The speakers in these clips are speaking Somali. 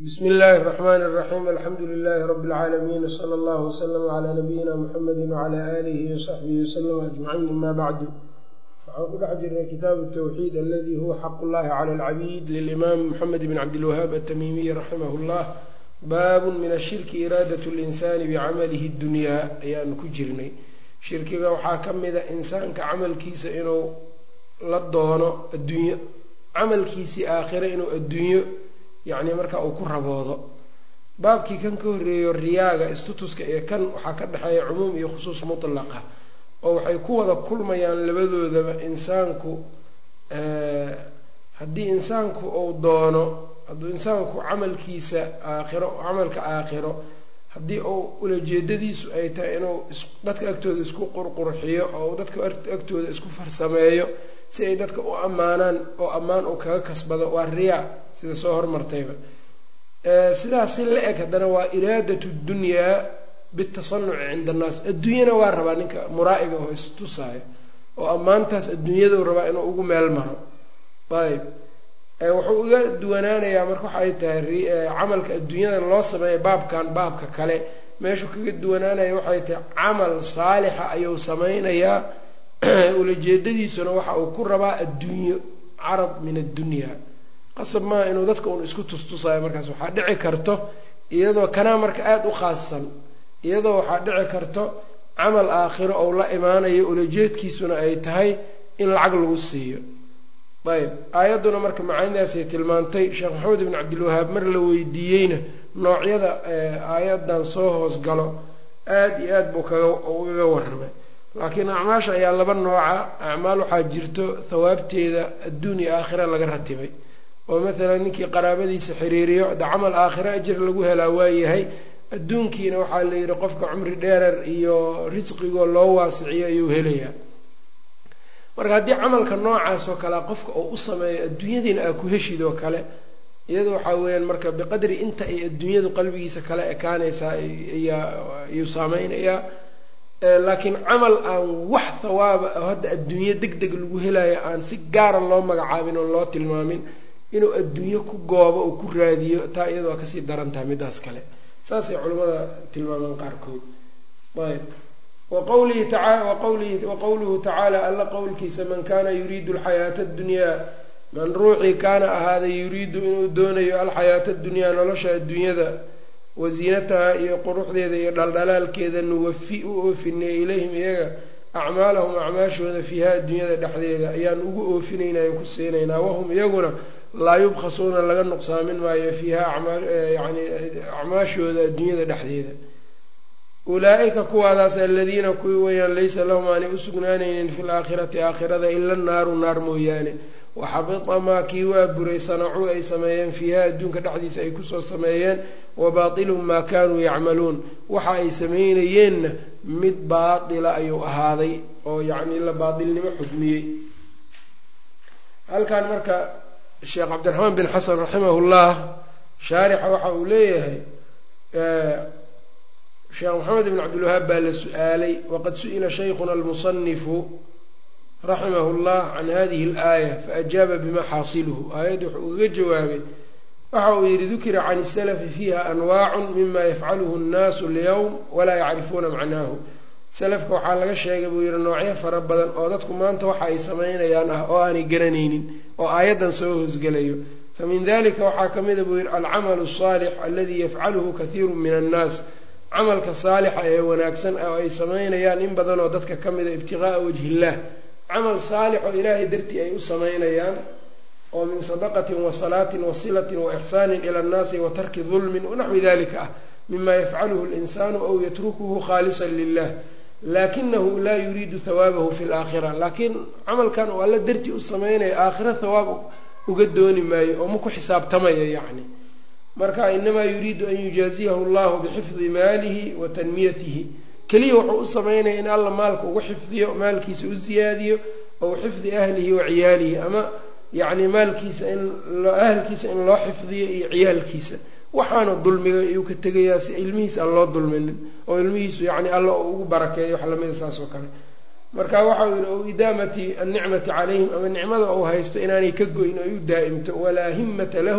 بسم الله الرحمن الرحيم الحمد لله رب العالمين صلى الله وسلم على نبينا محمد وعلى آله وصحبه وسلم أجمعين أما بعد waxaan ku dhex jirnay kitaabu التwxiid aladi huwa xaq اllahi calى اlcabiid lilimaam moxamed bn cabdilwahaab atamimiy raximah اllah baabun min ashirki iraadat اlinsani bicamalihi اdunyaa ayaanu ku jirnay shirkiga waxaa ka mida insaanka camalkiisa inuu la doono adduunyo camalkiisii aakhire inuu adduunyo yacni markaa uu ku raboodo baabkii kan ka horreeyo riyaaga istutuska ee kan waxaa ka dhexeeya cumuum iyo khusuus mutlaqa oo waxay ku wada kulmayaan labadoodaba insaanku haddii insaanku uu doono hadduu insaanku camalkiisa aakhiro camalka aakhiro haddii uu ulajeedadiisu ay tahay inuu dadka agtooda isku qurqurxiyo oo dadka agtooda isku farsameeyo si ay dadka u ammaanaan oo ammaan uu kaga kasbado waa riyaa sida soo hormartayba sidaas si la eg haddana waa iraadatu dunyaa bitasanuci cinda annaas adduunyana waa rabaa ninka muraa'iga oo istusaayo oo ammaantaas adduunyaduu rabaa inuu ugu meel maro ayb wuxuu uga duwanaanayaa marka waxay tahay camalka adduunyada loo sameeya baabka kale meeshuu kaga duwanaanaya waxay tahay camal saalixa ayuu sameynayaa ulajeedadiisuna waxa uu ku rabaa adduunyo carad min addunyaa qasab maaha inuu dadka uun isku tustusaayo markaas waxaa dhici karto iyadoo kanaa marka aada u khaassan iyadoo waxaa dhici karto camal aakhiro ou la imaanayo ulajeedkiisuna ay tahay in lacag lagu siiyo ayb aayadduna marka macaanidaasay tilmaantay sheekh maxamed ibn cabdilwahaab mar la weydiiyeyna noocyada aayaddan soo hoos galo aada iyo aad buu ugaga warramay laakiin acmaasha ayaa laba nooca acmaal waxaa jirto thawaabteeda adduun iyo aakhira laga ratibay oo maalan ninkii qaraabadiisa xiriiriyo da camal aakhiro ajir lagu helaa waayahay adduunkiina waxaa la yidhi qofka cumri dheerar iyo risqigoo loo waasiciyo ayuu helayaa marka haddii camalka noocaas oo kalea qofka uu u sameeyo adduunyadiina aa ku heshid oo kale iyada waxaa weeyaan marka biqadri inta ay adduunyadu qalbigiisa kala ekaanaysaa ayuu saameynayaa laakiin camal aan wax thawaaba oo hadda adduunyo deg deg lagu helayo aan si gaara loo magacaabin oo loo tilmaamin inuu adduunyo ku goobo oo ku raadiyo taa iyada waa kasii daran tahay midaas kale saasay culimmada tilmaamaan qaarkood ayb waqowluhu tacaala alla qowlkiisa man kaana yuriidu alxayaata addunyaa man ruuxii kaana ahaaday yuriidu inuu doonayo alxayaata addunyaa nolosha adduunyada wasiinataha iyo quruxdeeda iyo dhaldhalaalkeeda nuwafi u oofinay ilayhim iyaga acmaalahum acmaashooda fiiha adduunyada dhexdeeda ayaan ugu oofinaynaa an ku siinaynaa wahum iyaguna laa yubkhasuuna laga nuqsaamin maayo fiiha yani acmaashooda adduunyada dhexdeeda ulaa-ika kuwaadaas aladiina kuwii weyaan laysa lahum aanay usugnaanaynin fi laakhirati aakhirada ila naaru naar mooyaane waxabita maa kii waa buray sanacuu ay sameeyeen fiiha adduunka dhexdiisa ay kusoo sameeyeen wabaatiluhum maa kaanuu yacmaluun waxa ay sameynayeenna mid baatila ayuu ahaaday oo yacni la baatilnimo xukmiyey halkan marka sheekh cabdiraxmaan bin xasan raximahullah shaarixa waxa uu leeyahay sheekh maxamed ibn cabdilwahaab baa la su-aalay waqad su-ila shaykhuna almusanifu raximah llah can hadihi alaaya faajaaba bima xaasiluhu aayadda wuxuu ugaga jawaabay waxa uu yidhi dukira can isalafi fiiha anwaacun mima yafcaluhu nnaasu alyowm walaa yacrifuuna macnaahu salafka waxaa laga sheegay buu yidhi noocyo fara badan oo dadku maanta waxa ay samaynayaan ah oo aanay garanaynin oo aayaddan soo hoosgelayo famin dalika waxaa ka mida buu yidhi alcamalu asaalix aladi yafcaluhu kathiiru min annaas camalka saalixa ee wanaagsan oo ay samaynayaan in badan oo dadka ka mida ibtiqaa'a wajhi illah camal saalix oo ilaahay dartii ay u samaynayaan oo min sadaqatin wa salaatin wa silatin wa ixsaanin ila annaasi wa tarki dulmin wanaxwi dalika ah mima yafcaluhu linsaanu aw yatrukuhu khaalisan lilah laakinahu laa yuriidu hawaabahu fi laakhira laakiin camalkan oo alla dartii u samaynaya aakhira hawaab uga dooni maayo oo ma ku xisaabtamaya yacni marka inamaa yuriidu an yujaaziyahu allahu bixifdi maalihi wa tanmiyatihi keliya wuxuu u samaynaya in alla maalka ugu xifdiyo maalkiisa u siyaadiyo ow xifdi ahlihi wa ciyaalihi ama yacni maalkiisa ahalkiisa in loo xifdiyo iyo ciyaalkiisa waxaana dulmiga ayuu ka tegayaa si ilmihiisa aan loo dulminin oo ilmihiisu yacni alla ugu barakeeyo wax lamida saas oo kale marka waxa uu yihi ow idaamati annicmati calayhim ama nicmada uu haysto inaanay ka goyn oo ay u daa'imto walaa himmata lahu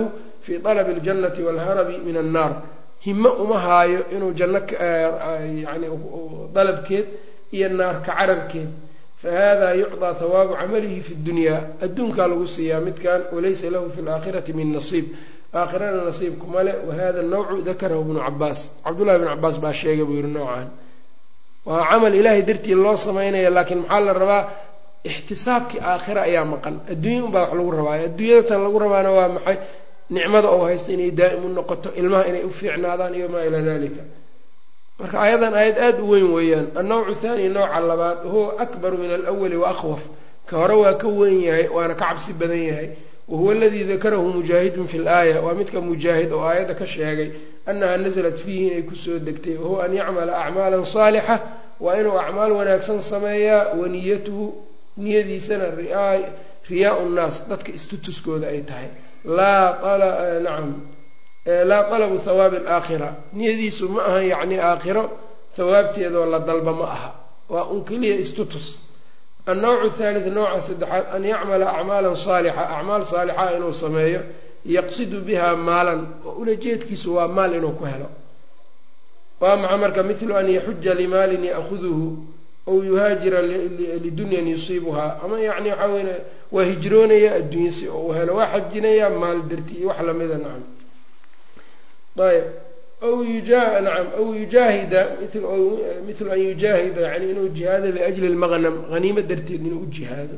fii talabi اljannati wاlharabi min annaar himo uma haayo inuu janno yani dalabkeed iyo naarka cararkeed fahada yucطىa hawaabu camalihi fi اdunyaa adduunkaa lagu siiyaa midkan walaysa lahu fi اlaakhirati min nasiib aakhirana nasiibkuma le wahada nawcu dakarahu ibnu cabaas cabdullahi bn cabaas baa sheegay buu yihi noocan waa camal ilaahay dartii loo samaynaya laakiin maxaa la rabaa ixtisaabkii aakhira ayaa maqan adduunya unbaa wax lagu rabaayo adduunyada tan lagu rabaana waa maxay nicmada oo haysta inay daa'im u noqoto ilmaha inay u fiicnaadaan iyo maa ilaa dalika marka ayadan aayad aada u weyn weeyaan annawcu thaani nooca labaad huwa akbaru min alawali wa akhwaf ka hore waa ka weyn yahay waana ka cabsi badan yahay wahuwa aladii dakarahu mujaahidun fi laaya waa midka mujaahid oo aayadda ka sheegay annaha nasalat fiihi inay kusoo degtay wahuwa an yacmala acmaalan saalixa waa inuu acmaal wanaagsan sameeyaa waniyatuhu niyadiisana riyaa nnaas dadka istutuskooda ay tahay laa talabu hawaabi alaakhira niyadiisu ma aha yacni aakhiro hawaabteedoo la dalba ma aha waa un keliya istutus annawcu thalith nooca saddexaad an yacmala acmaalan saalixa acmaal saalixa inuu sameeyo yaqsidu biha maalan oo ulajeedkiisu waa maal inuu ku helo waa maxa marka mithlu an yaxuja limaalin ya'huduhu aw yuhaajira lidunyan yusiibuhaa ama yacni waxaa weye waa hijroonaya adduunya si oo u helo waa xajinayaa maal darti iyo wax lamida nacam ayb aw yujaahida mithlu an yujaahida yani inuu jihaado liajli lmaqnam haniimo darteed inuu u jihaado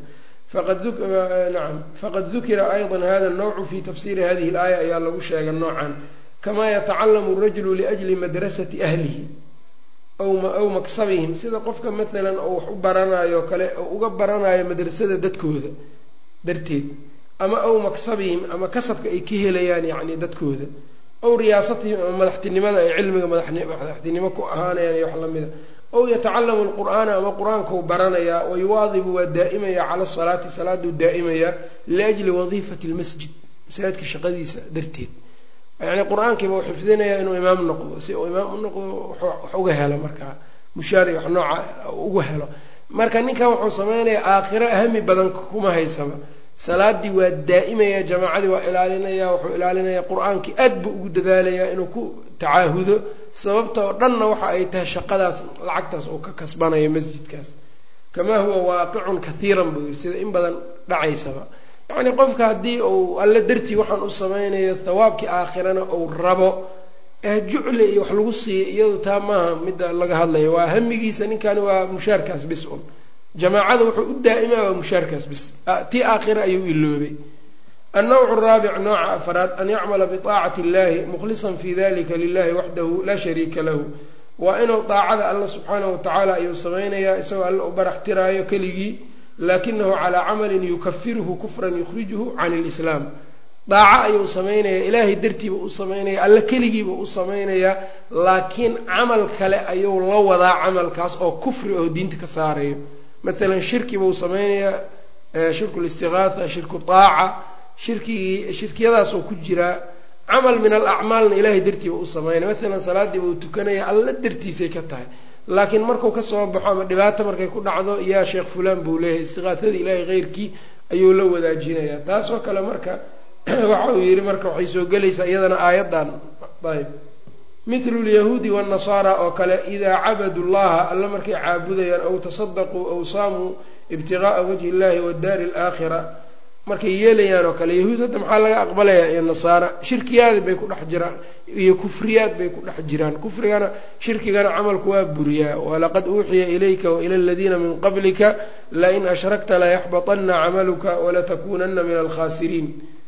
faqad dukira ayضa hada الnawcu fi tafsiri hadihi اlaaya ayaa lagu sheegay noocan kamaa yatacalamu الrajulu liأjli madrasati ahlihi aw maksabihim sida qofka maalan oo wax u baranayo kale oo uga baranayo madrasada dadkooda darteed ama aw maksabihim ama kasabka ay ka helayaan yani dadkooda aw riyaasatihim ama madaxtinimada ay cilmiga madaxtinimo ku ahaanayaan iyo wax lamida aw yatacalamu alqur'aana ama qur-aankau baranayaa wayuwaadibu waa daa'imaya cala salaati salaaduu daa'imaya liajli wadiifati lmasjid masaajidka shaqadiisa darteed yani qur-aankiiba uu xifdinayaa inuu imaam noqdo si uu imaam u noqdo wax uga helo markaa mushaari wax nooca uga helo marka ninkan wuxuu samaynayaa aakhiro ahami badan kuma haysaba salaadii waa daa'imaya jamaacadii waa ilaalinaya wuxuu ilaalinaya qur-aankii aad buu ugu dadaalayaa inuu ku tacaahudo sababta oo dhanna waxa ay tahay shaqadaas lacagtaas oo ka kasbanaya masjidkaas kamaa huwa waaqicun kathiiran buu yiri sida in badan dhacaysaba yacni qofka haddii uu alla dartii waxaan u samaynayo thawaabkii aakhirana uu rabo jucle iyo wax lagu siiyo iyadu taa maaha midda laga hadlayo waa hamigiisa ninkani waa mushaarkaas bis un jamaacada wuxuu u daa'ima waa mushaarkaas bis tii aakhira ayuu iloobay annawcu araabic nooca afraad an yacmala biطaacati illahi mukhlisan fi dalika lilahi waxdahu laa shariika lahu waa inuu daacada alla subxaanahu watacaala ayuu samaynayaa isagoo alla u barax tiraayo keligii laakinahu calaa camalin yukafiruhu kufran yukhrijuhu can lislaam daaco ayuu samaynayaa ilaahay dartiiba u samaynaya alla keligiiba u samaynayaa laakiin camal kale ayuu la wadaa camalkaas oo kufri oo diinta ka saarayo maalan shirki buu samaynayaa shirku listigaatha shirku daaca shirkiyadaasoo ku jiraa camal min alacmaalna ilaahay dartiiba u samaynaya maalan salaadiiba uu tukanaya alla dartiisay ka tahay laakiin markuu kasoo baxo ama dhibaato markay ku dhacdo yaa sheekh fulaan buu leeyahay istiqaathada ilaahay keyrkii ayuu la wadaajinayaa taasoo kale marka waxa uu yidhi marka waxay soo gelaysaa iyadana aayaddan ayb mithlu lyahuudi waannasaara oo kale idaa cabadu llaha alla markay caabudayaan aw tasadaquu aw saamuu ibtigaaa wajhi illahi wadaari alaakhira markay yeelayaan oo kale yahuud hadda maxaa laga aqbalayaa iyo nasaara shirkiyaad bay ku dhex jiraan iyo kufriyaad bay ku dhex jiraan kufrigana shirkigana camalku waa buriyaa walaqad uuxiya ilayka waila aladiina min qablika lain ashrakta layaxbaطana camaluka walatakunana min alkhasiriin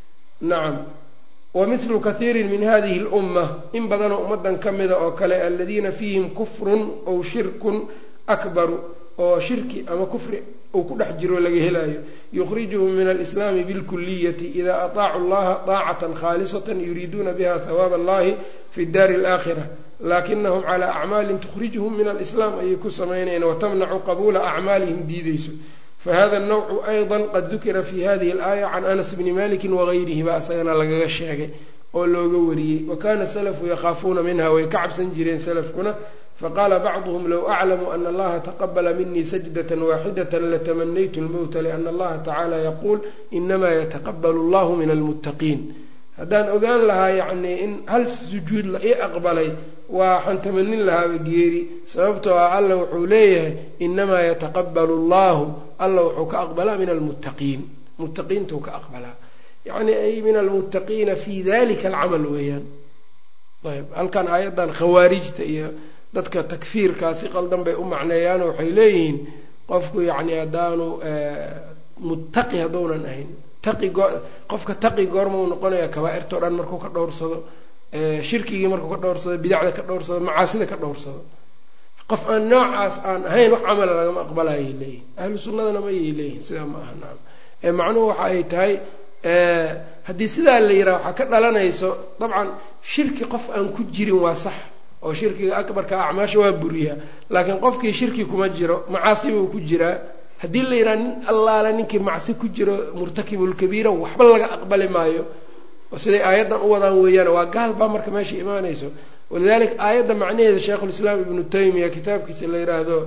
nacam wamithlu kathiiri min hadihi اlumma in badanoo ummadan ka mida oo kale aladiina fiihim kufrun aw shirkun akbaru oo shirki ama kufri uu ku dhex jiro laga helaayo yukhrijuhum min alislaami bilkuliyati idaa ataacu llaha daacatan khaalisatan yuriiduuna biha hawaab allahi fi daari alaakhira laakinahum calaa acmaalin tukhrijuhum min alislaam ayay ku samaynayeen watamnacu qabuula acmaalihim diideyso fahada nawcu ayضa qad dukira fi hadihi alaaya can anas bni maliki wagayrihi baa isagana lagaga sheegay oo looga wariyey wakana salafu yakhaafuuna minha way ka cabsan jireen salafkuna faqaala bacduhum low aclamu ana allaha taqabala minii sajdaة waaxidaة latamanaytu اlmowta liana allaha tacala yaquul inama yataqabal اllahu min almuttaqiin haddaan ogaan lahaa yacni in hal sujuud la ii aqbalay waxaan tamanin lahaaba geeri, sababtoo ah alla wuxuu leeyahay inamaa yataqabbalu allahu, alla wuxuu ka aqbalaa min almuttaqiin, muttaqiintuu ka aqbalaa, yacni ay min almuttaqiina fii dalika alcamal weeyaan. ayb halkan aayaddan khawaarijta iyo dadka takfiirkaasi qaldan bay u macneeyaan, waxay leeyihiin qofku yacni haddaanu muttaqi hadduunan ahayn, qofka taqi goorma uu noqonaya kabaa'irtao dhan markuu ka dhowrsado, shirkigii markuu ka dhowrsado, bidacda ka dhowrsado, macaasida ka dhowrsado. qof aan noocaas aan ahayn wax camala lagama aqbalayay leeyihin, ahlu sunnadana ma ayay leeyihin sidaa ma aha. nacam macnuhu waxa ay tahay haddii sidaa la yidhaha waxaa ka dhalanayso dabcan shirki qof aan ku jirin waa sax, oo shirkiga akbarka acmaasha waa buriyaa, laakiin qofkii shirki kuma jiro macaasi buu ku jiraa. haddii la yidhaha nin allaala ninkii macsi ku jiro murtakibulkabiira waxba laga aqbali maayo, oo siday aayaddan u wadaan weeyaan, waa gaal baa marka meesha imaanayso. walidaalika aayadda macnaheeda sheikhulislaam ibnu taymiya kitaabkiisa la yidhaahdo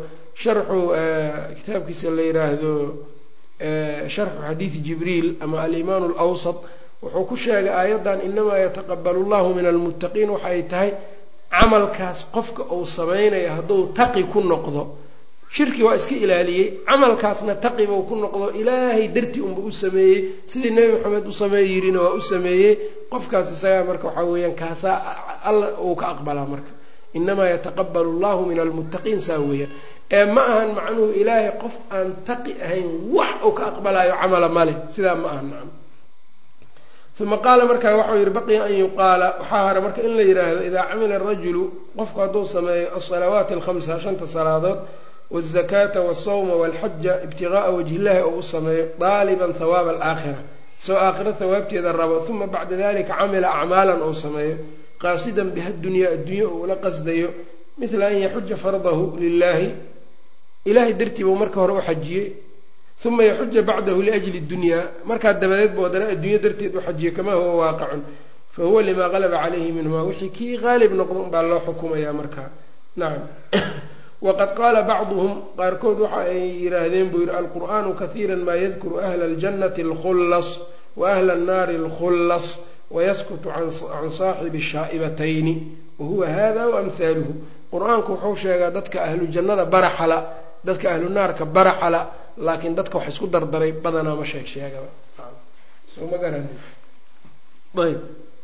sharxu xadiidi jibriil ama alimaan alawsat wuxuu ku sheegay aayaddan inamaa yataqabbalu llahu min almuttaqiin waxay tahay camalkaas qofka uu samaynayo hadduu taqi ku noqdo, shirki waa iska ilaaliyey, camalkaasna taqi buu ku noqdo, ilaahay dartii unba u sameeyey, sidii nebi maxamed u sameey yirina waa u sameeyey, qofkaas isagaa marka waxaa weeyaan kaasaa alla uu ka aqbalaa. marka inamaa yataqabbalu llahu min almuttaqiin saa weeyaan, ee ma ahan macnuhu ilaahay qof aan taqi ahayn wax uu ka aqbalaayo camala male, sidaa ma ahan. nacam uma qaala markaa waxau yihi baqiya an yuqaala, waxaa hara marka in la yidhaahdo idaa camila arajulu qofku hadduu sameeyo asalawaati alkhamsa, 5 salaadood, wazakaata wasawma walxaja ibtigaaa wajhi illahi oo u sameeyo daaliban hawaaba alaakhira, soo aakhira hawaabteeda rabo, uma bacda dalika camila acmaalan ou sameeyo qaasidan biha dunyaa addunya oo ula qasdayo, mila an yaxuja fardahu lilahi, ilahay dartii buu marka hore u xajiyey, uma yaxuja bacdahu liajli dunyaa, markaa dabadeed buu haddana adduunyo darteed u xajiyey, kamaa huwa waaqicun fahuwa limaa qalaba calayhi minhumaa, wixii kii qaalib noqdo unbaa loo xukumayaa markaa. nacam waqad qaala bacduhum, qaarkood waxa ay yidhaahdeen buu yihi alqur'aanu kahiira maa yadkuru ahla aljannati alkhullas wa ahla annaari alkhullas wayaskutu can saaxibi shaa'ibatayni wahuwa hada waamhaaluhu. qur-aanku wuxuu sheegaa dadka ahlu jannada baraxala, dadka ahlu naarka baraxala, laakiin dadka wax isku dardaray badanaa ma sheegaba. soo ma garanin. ayb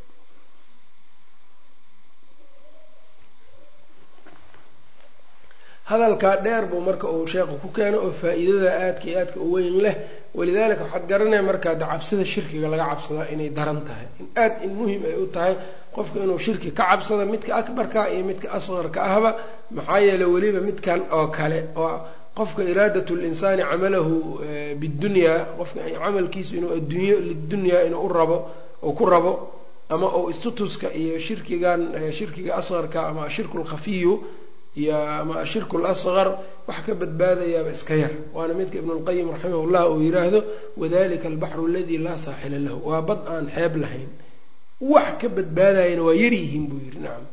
hadalkaa dheer buu marka uu sheekhu ku keeno oo faa-iidada aadka iyo aadka u weyn leh. walidaalika waxaad garanaya markaa cabsida shirkiga laga cabsadaa inay daran tahay, in muhim ay u tahay qofka inuu shirki ka cabsado, midka akbarka iyo midka asqarka ahba. maxaa yeeley weliba midkan oo kale oo qofka iraadat linsaani camalahu bidunyaa, qofka camalkiisu inuu adduunyo lidunyaa inuu u rabo oo ku rabo, ama ou istutuska iyo shirkiga asqarka ama ashirku lkhafiyu iyo ama ashirku lasqar wax ka badbaadayaaba iska yar, waana midka ibnu lqayim raximahullah uu yidhaahdo wadalika albaxru aladii laa saaxila lahu, waa bad aan xeeb lahayn, wax ka badbaadayana waa yaryihiin buu yidhi. nacam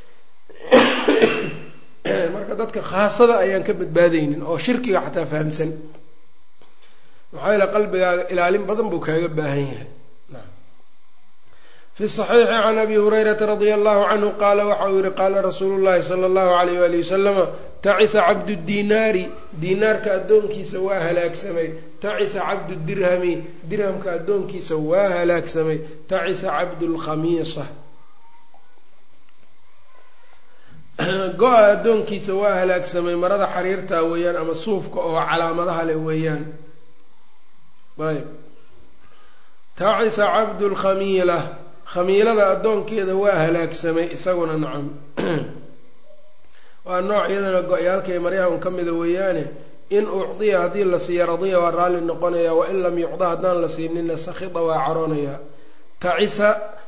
marka dadka khaasada ayaan ka badbaadaynin oo shirkiga xataa fahamsan, maxaa yeele qalbigaaga ilaalin badan buu kaaga baahan yahay. fi صaxiixi can abi hurayrata radia allahu canhu qaala waxa uu yihi qaala rasuulu llahi sala allahu alayh wali wasalama tacisa cabdu dinaari, dinaarka addoonkiisa waa halaagsamay, tacisa cabdu dirhami, dirhamka addoonkiisa waa halaagsamay, tacisa cabdu lkhamiisa, go-a addoonkiisa waa halaagsamay, marada xariirtaa weeyaan ama suufka oo calaamadaha leh weeyaan. ayb tacisa cabdu lkhamiila, khamiilada addoonkeeda waa halaagsamay isaguna. nacam waa nooc iyadana go-yaalkay maryahan ka mida weeyaane, in ucdiya haddii la siiya radiya waa raalli noqonaya, wain lam yucda haddaan la siinina sakhida waa caroonaya. tacisa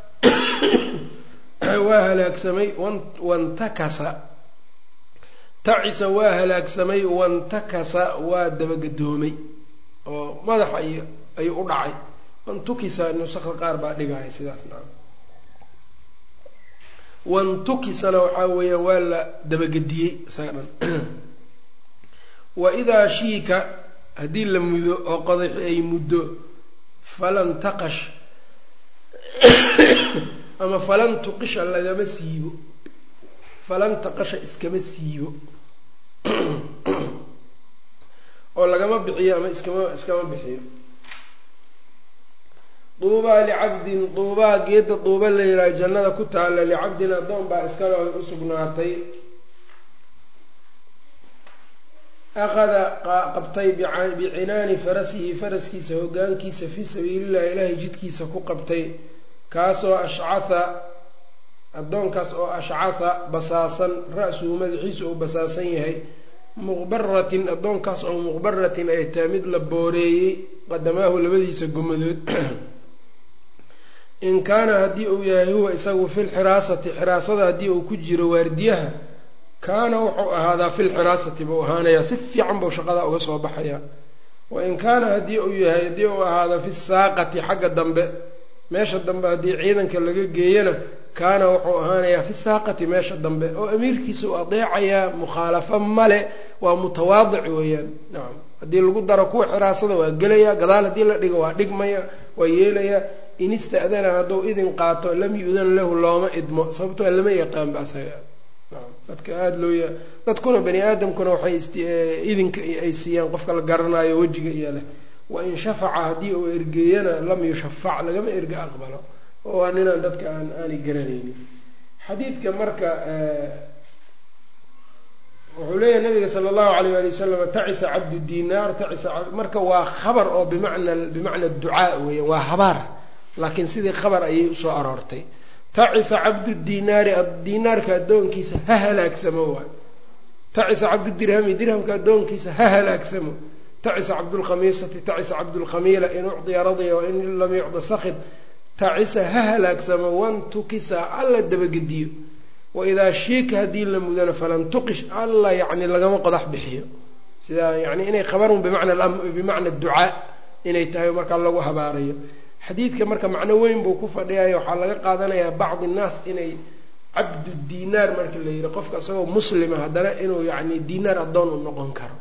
waa halaagsamay wantakasa, tacisa waa halaagsamay wantakasa waa dabagedoomay oo madaxa ayuu u dhacay. wantukisa nusakha qaar baa dhigaya sidaas. nacam wantukisana waxaa weeyaan waa la dabagediyey isaga dhan. waidaa shiika haddii la mudo oo qodaxi ay muddo falan taqash ama falan tuqisha lagama siibo, falan taqasha iskama siibo oo lagama bixiyo ama iskama bixiyo. duubaa licabdin, duubaa geedda duuba la yidhaha jannada ku taalla, licabdin addoon baa iskale u sugnaatay, akhada qabtay bicinaani farasihi, faraskiisa hoggaankiisa fii sabiilillahi ilaahay jidkiisa ku qabtay, kaasoo ashcatha, addoonkaas oo ashcatha basaasan, ra-suhu madaxiisu uu basaasan yahay, muqbaratin, addoonkaas oo muqbaratin ay tahay mid la booreeyey, qadamaahu labadiisa gomadood. in kaana haddii uu yahay huwa isagu filxiraasati, xiraasada haddii uu ku jiro waardiyaha, kaana wuxuu ahaadaa filxiraasati buu ahaanayaa, si fiican buu shaqada uga soo baxayaa. wain kaana haddii uu yahay, haddii uu ahaado fi saaqati, xagga dambe, meesha dambe haddii ciidanka laga geeyana, kaana wuxuu ahaanayaa fi saaqati, meesha dambe, oo amiirkiisa u adeecayaa, mukhaalafo male, waa mutawaadic weeyaan. nacam, haddii lagu daro kuwa xiraasada waa gelayaa, gadaal haddii la dhigo waa dhigmaya, waa yeelayaa. in ista'dana hadduu idin qaato lam yu-dan lahu, looma idmo, sababtoo lama yaqaanba asaga. dadka aada loo dadkuna bani aadamkuna waxay idinka ay siiyaan qofka la garanaayo wejiga iyo leh. wain shafaca haddii uu ergeeyana lam yushafac, lagama erga aqbalo, oo waa ninaan dadka aanay garanaynin. xadiidka marka wuxuu leeyahay nabiga sala allahu alayh ali wasalam, tacisa cabdu dinaar, marka waa khabar oo bimacna ducaa weeyaan, waa habaar, laakiin sidii khabar ayay usoo aroortay. tacisa cabdu dinaari, dinaarka addoonkiisa ha halaagsamo waay. tacisa cabdu dirhami, dirhamka addoonkiisa ha halaagsamo. tacisa cabdulkhamiisati, tacisa cabdulkhamiila, in ucdiya radiya wain lam yucda sakid. tacisa ha halaagsamo, wantukisa alla dabagediyo. waidaa shiika haddii la mudana falan tuqish, alla yani lagama qodax bixiyo. sidaa yani inay khabarun bimacna ducaa inay tahay markaa lagu habaarayo. xadiidka marka macno weyn buu ku fadhiyayo, waxaa laga qaadanayaa bacdi nnaas inay cabdu dinaar marka la yihi qofka isagoo muslima haddana inuu yani dinaar addoon u noqon karo.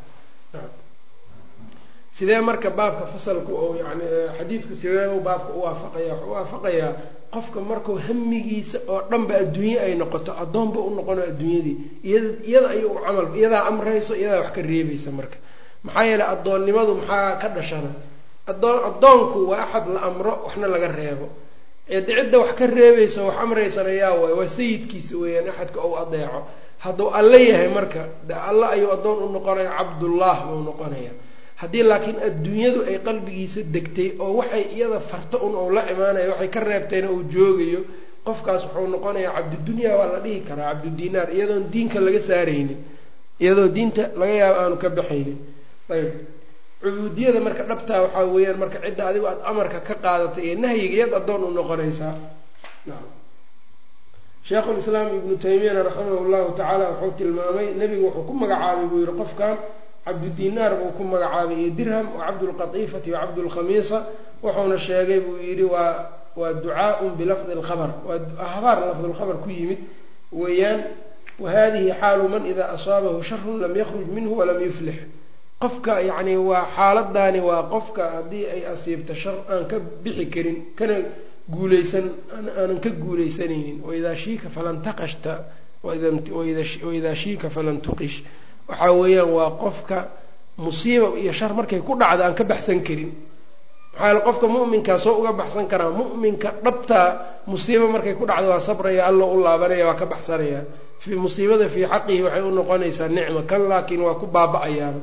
sidee marka baabka fasalku oo yani xadiidku sidee baabka uwaafaqaya? wuxuu uwaafaqayaa qofka markuu hamigiisa oo dhanba adduunye ay noqoto, addoonba u noqono adduunyadii, iyada ayuu u camal, iyadaa amrayso, iyadaa wax ka reebaysa. marka maxaa yeeley addoonnimadu maxaa ka dhashana? addoonku waa axad la amro waxna laga reebo. cidda wax ka reebaysa wax amraysana yaa waay, waa sayidkiisa weeyaan, axadka ou adeeco. hadduu alle yahay marka de alle ayuu addoon u noqonaya, cabdullah buu noqonaya. haddii laakiin adduunyadu ay qalbigiisa degtay oo waxay iyada farto un ou la imaanayo, waxay ka reebtayna uu joogayo, qofkaas wuxuu noqonayaa cabdudunya, waa la dhihi karaa cabdudinaar, iyadoon diinka laga saaraynin, iyadoo diinta laga yaabo aanu ka baxaynin. ayb, cubuudiyada marka dhabtaa waxaa weeyaan marka cidda adigu aada amarka ka qaadatay ee nahyiga iyad addoon u noqonaysaa. nacam, sheikhulislaam ibnu taymiyana raximahu llahu tacaala wuxuu tilmaamay, nebigu wuxuu ku magacaabay buu yihi qofkan cabdudinaar buu ku magacaabay iyo dirham, wa cabdulqatiifati wa cabdulkhamiisa, wuxuuna sheegay buu yidhi waa ducaaun bilafdi lkhabar, waa habaar lafdulkhabar ku yimid weeyaan. wahadihi xaalu man idaa asaabahu sharun lam yakruj minhu walam yuflix. qofka yacni waa xaaladani waa qofka haddii ay asiibto shar aan ka bixi karin, kana aanan ka guuleysanaynin. waidaa shiika falan taqashta waidaa shiika falan tuqish. waxaa weeyaan waa qofka musiiba iyo shar markay ku dhacdo aan ka baxsan karin. maxaa yeele qofka mu'minkaa soo uga baxsan karaa, mu'minka dhabtaa musiiba markay ku dhacdo waa sabraya, alla u laabanaya, waa ka baxsanaya. musiibada fii xaqihi waxay u noqonaysaa nicma, kan laakiin waa ku baaba-ayaaba.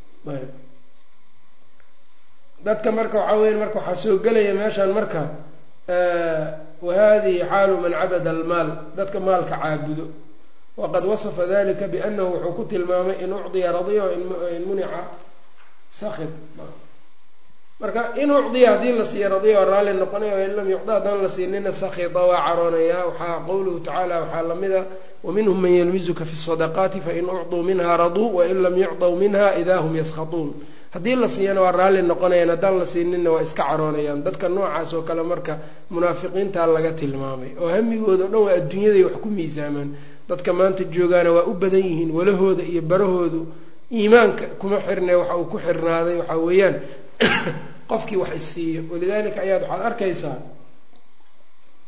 dadka marka waxaa weya marka waxaa soo gelaya meeshaan marka wahadihi xaalu man cabada almaal, dadka maalka caabudo. waqad wasafa dalika biannahu wuxuu ku tilmaamay in ucdiya radiya in munica sakid. marka in ucdiya haddii la siiya radiya waa raalli noqonaya, wain lam yucda haddaan la siinina sakida waa caroonaya. waxaa qowluhu tacaala waxaa lamida waminhum man yalmizuka fi sadaqaati fain ucduu minha raduu wain lam yucdaw minha idaa hum yaskhaduun. haddii la siiyana waa raalli noqonayaan, haddaan la siinina waa iska caroonayaan. dadka noocaas oo kale marka munaafiqiintaa laga tilmaamay, oo hamigooda o dhan waa adduunyaday wax ku miisaamaan. dadka maanta joogaana waa u badan yihiin, walahooda iyo barahoodu iimaanka kuma xirne, waxa uu ku xirnaaday waxaa weeyaan qofkii wax isiiyo. walidaalika ayaad waxaad arkaysaa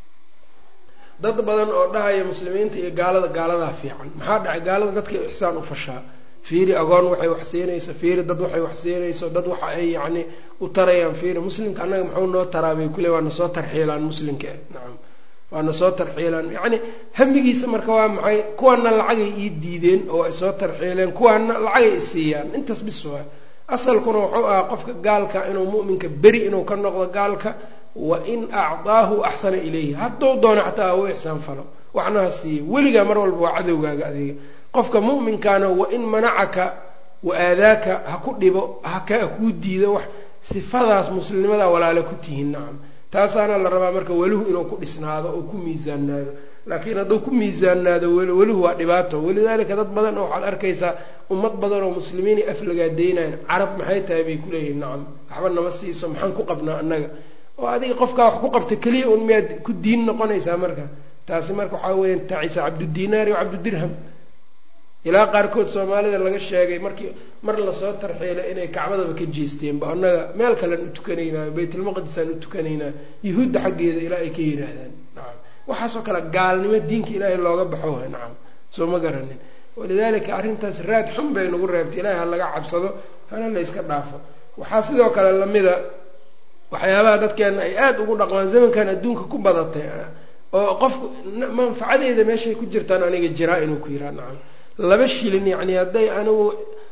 dad badan oo dhahaya muslimiinta iyo gaaladaa fiican. maxaa dhacay? gaalada dadka ixsaan u fashaa. fiiri agoon waxay wax siinayso, fiiri dad waxay wax siinayso, dad waxa ay yacni u tarayaan. fiiri muslimka annaga muxuu noo taraabay kule waa na soo tarxiilaan muslimka. nacam waa na soo tarxiilaan, yacni hamigiisa marka waa maxay? kuwaana lacagay ii diideen oo ay soo tarxiileen, kuwaana lacagay isiiyaan. intaas bis waa asalkuna wuxuu ahaa qofka gaalka inuu mu'minka beri inuu ka noqdo gaalka, wa in acdaahu axsana ilayhi, hadduu doono xataa u ixsaan falo waxna ha siiye. weligaa mar walba waa cadowgaaga adiga. qofka mu'minkaana wa in manacaka wa aadaaka ha ku dhibo ha kuu diido wax, sifadaas muslimnimada walaale ku tihiin. nacam taasaana la rabaa marka welihu inuu ku dhisnaado oo ku miisaanaado. laakiin hadduu ku miisaanaado welihu waa dhibaato. walidaalika dad badan oo waxaad arkaysaa ummad badan oo muslimiin af lagaadeynayan. carab maxay tahay bay kuleeyihin. nacam waxba nama siiso, maxaan ku qabnaa annaga? oo adiga qofkaa wax ku qabta keliya un miyaad ku diin noqonaysaa marka? taasi marka waxaa weeyaan tacisa cabdudinaari wa cabdudirham. ilaa qaarkood soomaalida laga sheegay markii mar lasoo tarxiilay inay kacbadaba ka jeesteenba. annaga meel kalean u tukanaynaa, baytulmaqdisaan u tukanaynaa, yuhuudda xaggeeda ilaa ay ka yihaahdaan. nacam waxaasoo kale gaalnimo diinka ilaahay looga baxo waay. nacam soo ma garanin. walidaalika arrintaas raad xun bay nagu reebtay. ilaahay ha laga cabsado, hana la yska dhaafo. waxaa sidoo kale lamida waxyaabaha dadkeena ay aada ugu dhaqmaan zamankan adduunka ku badatay, oo qofku manfacadeeda meeshay ku jirtaan aniga jiraa inuu ku yiraa. nacam 2 shilin yacni hadday anigu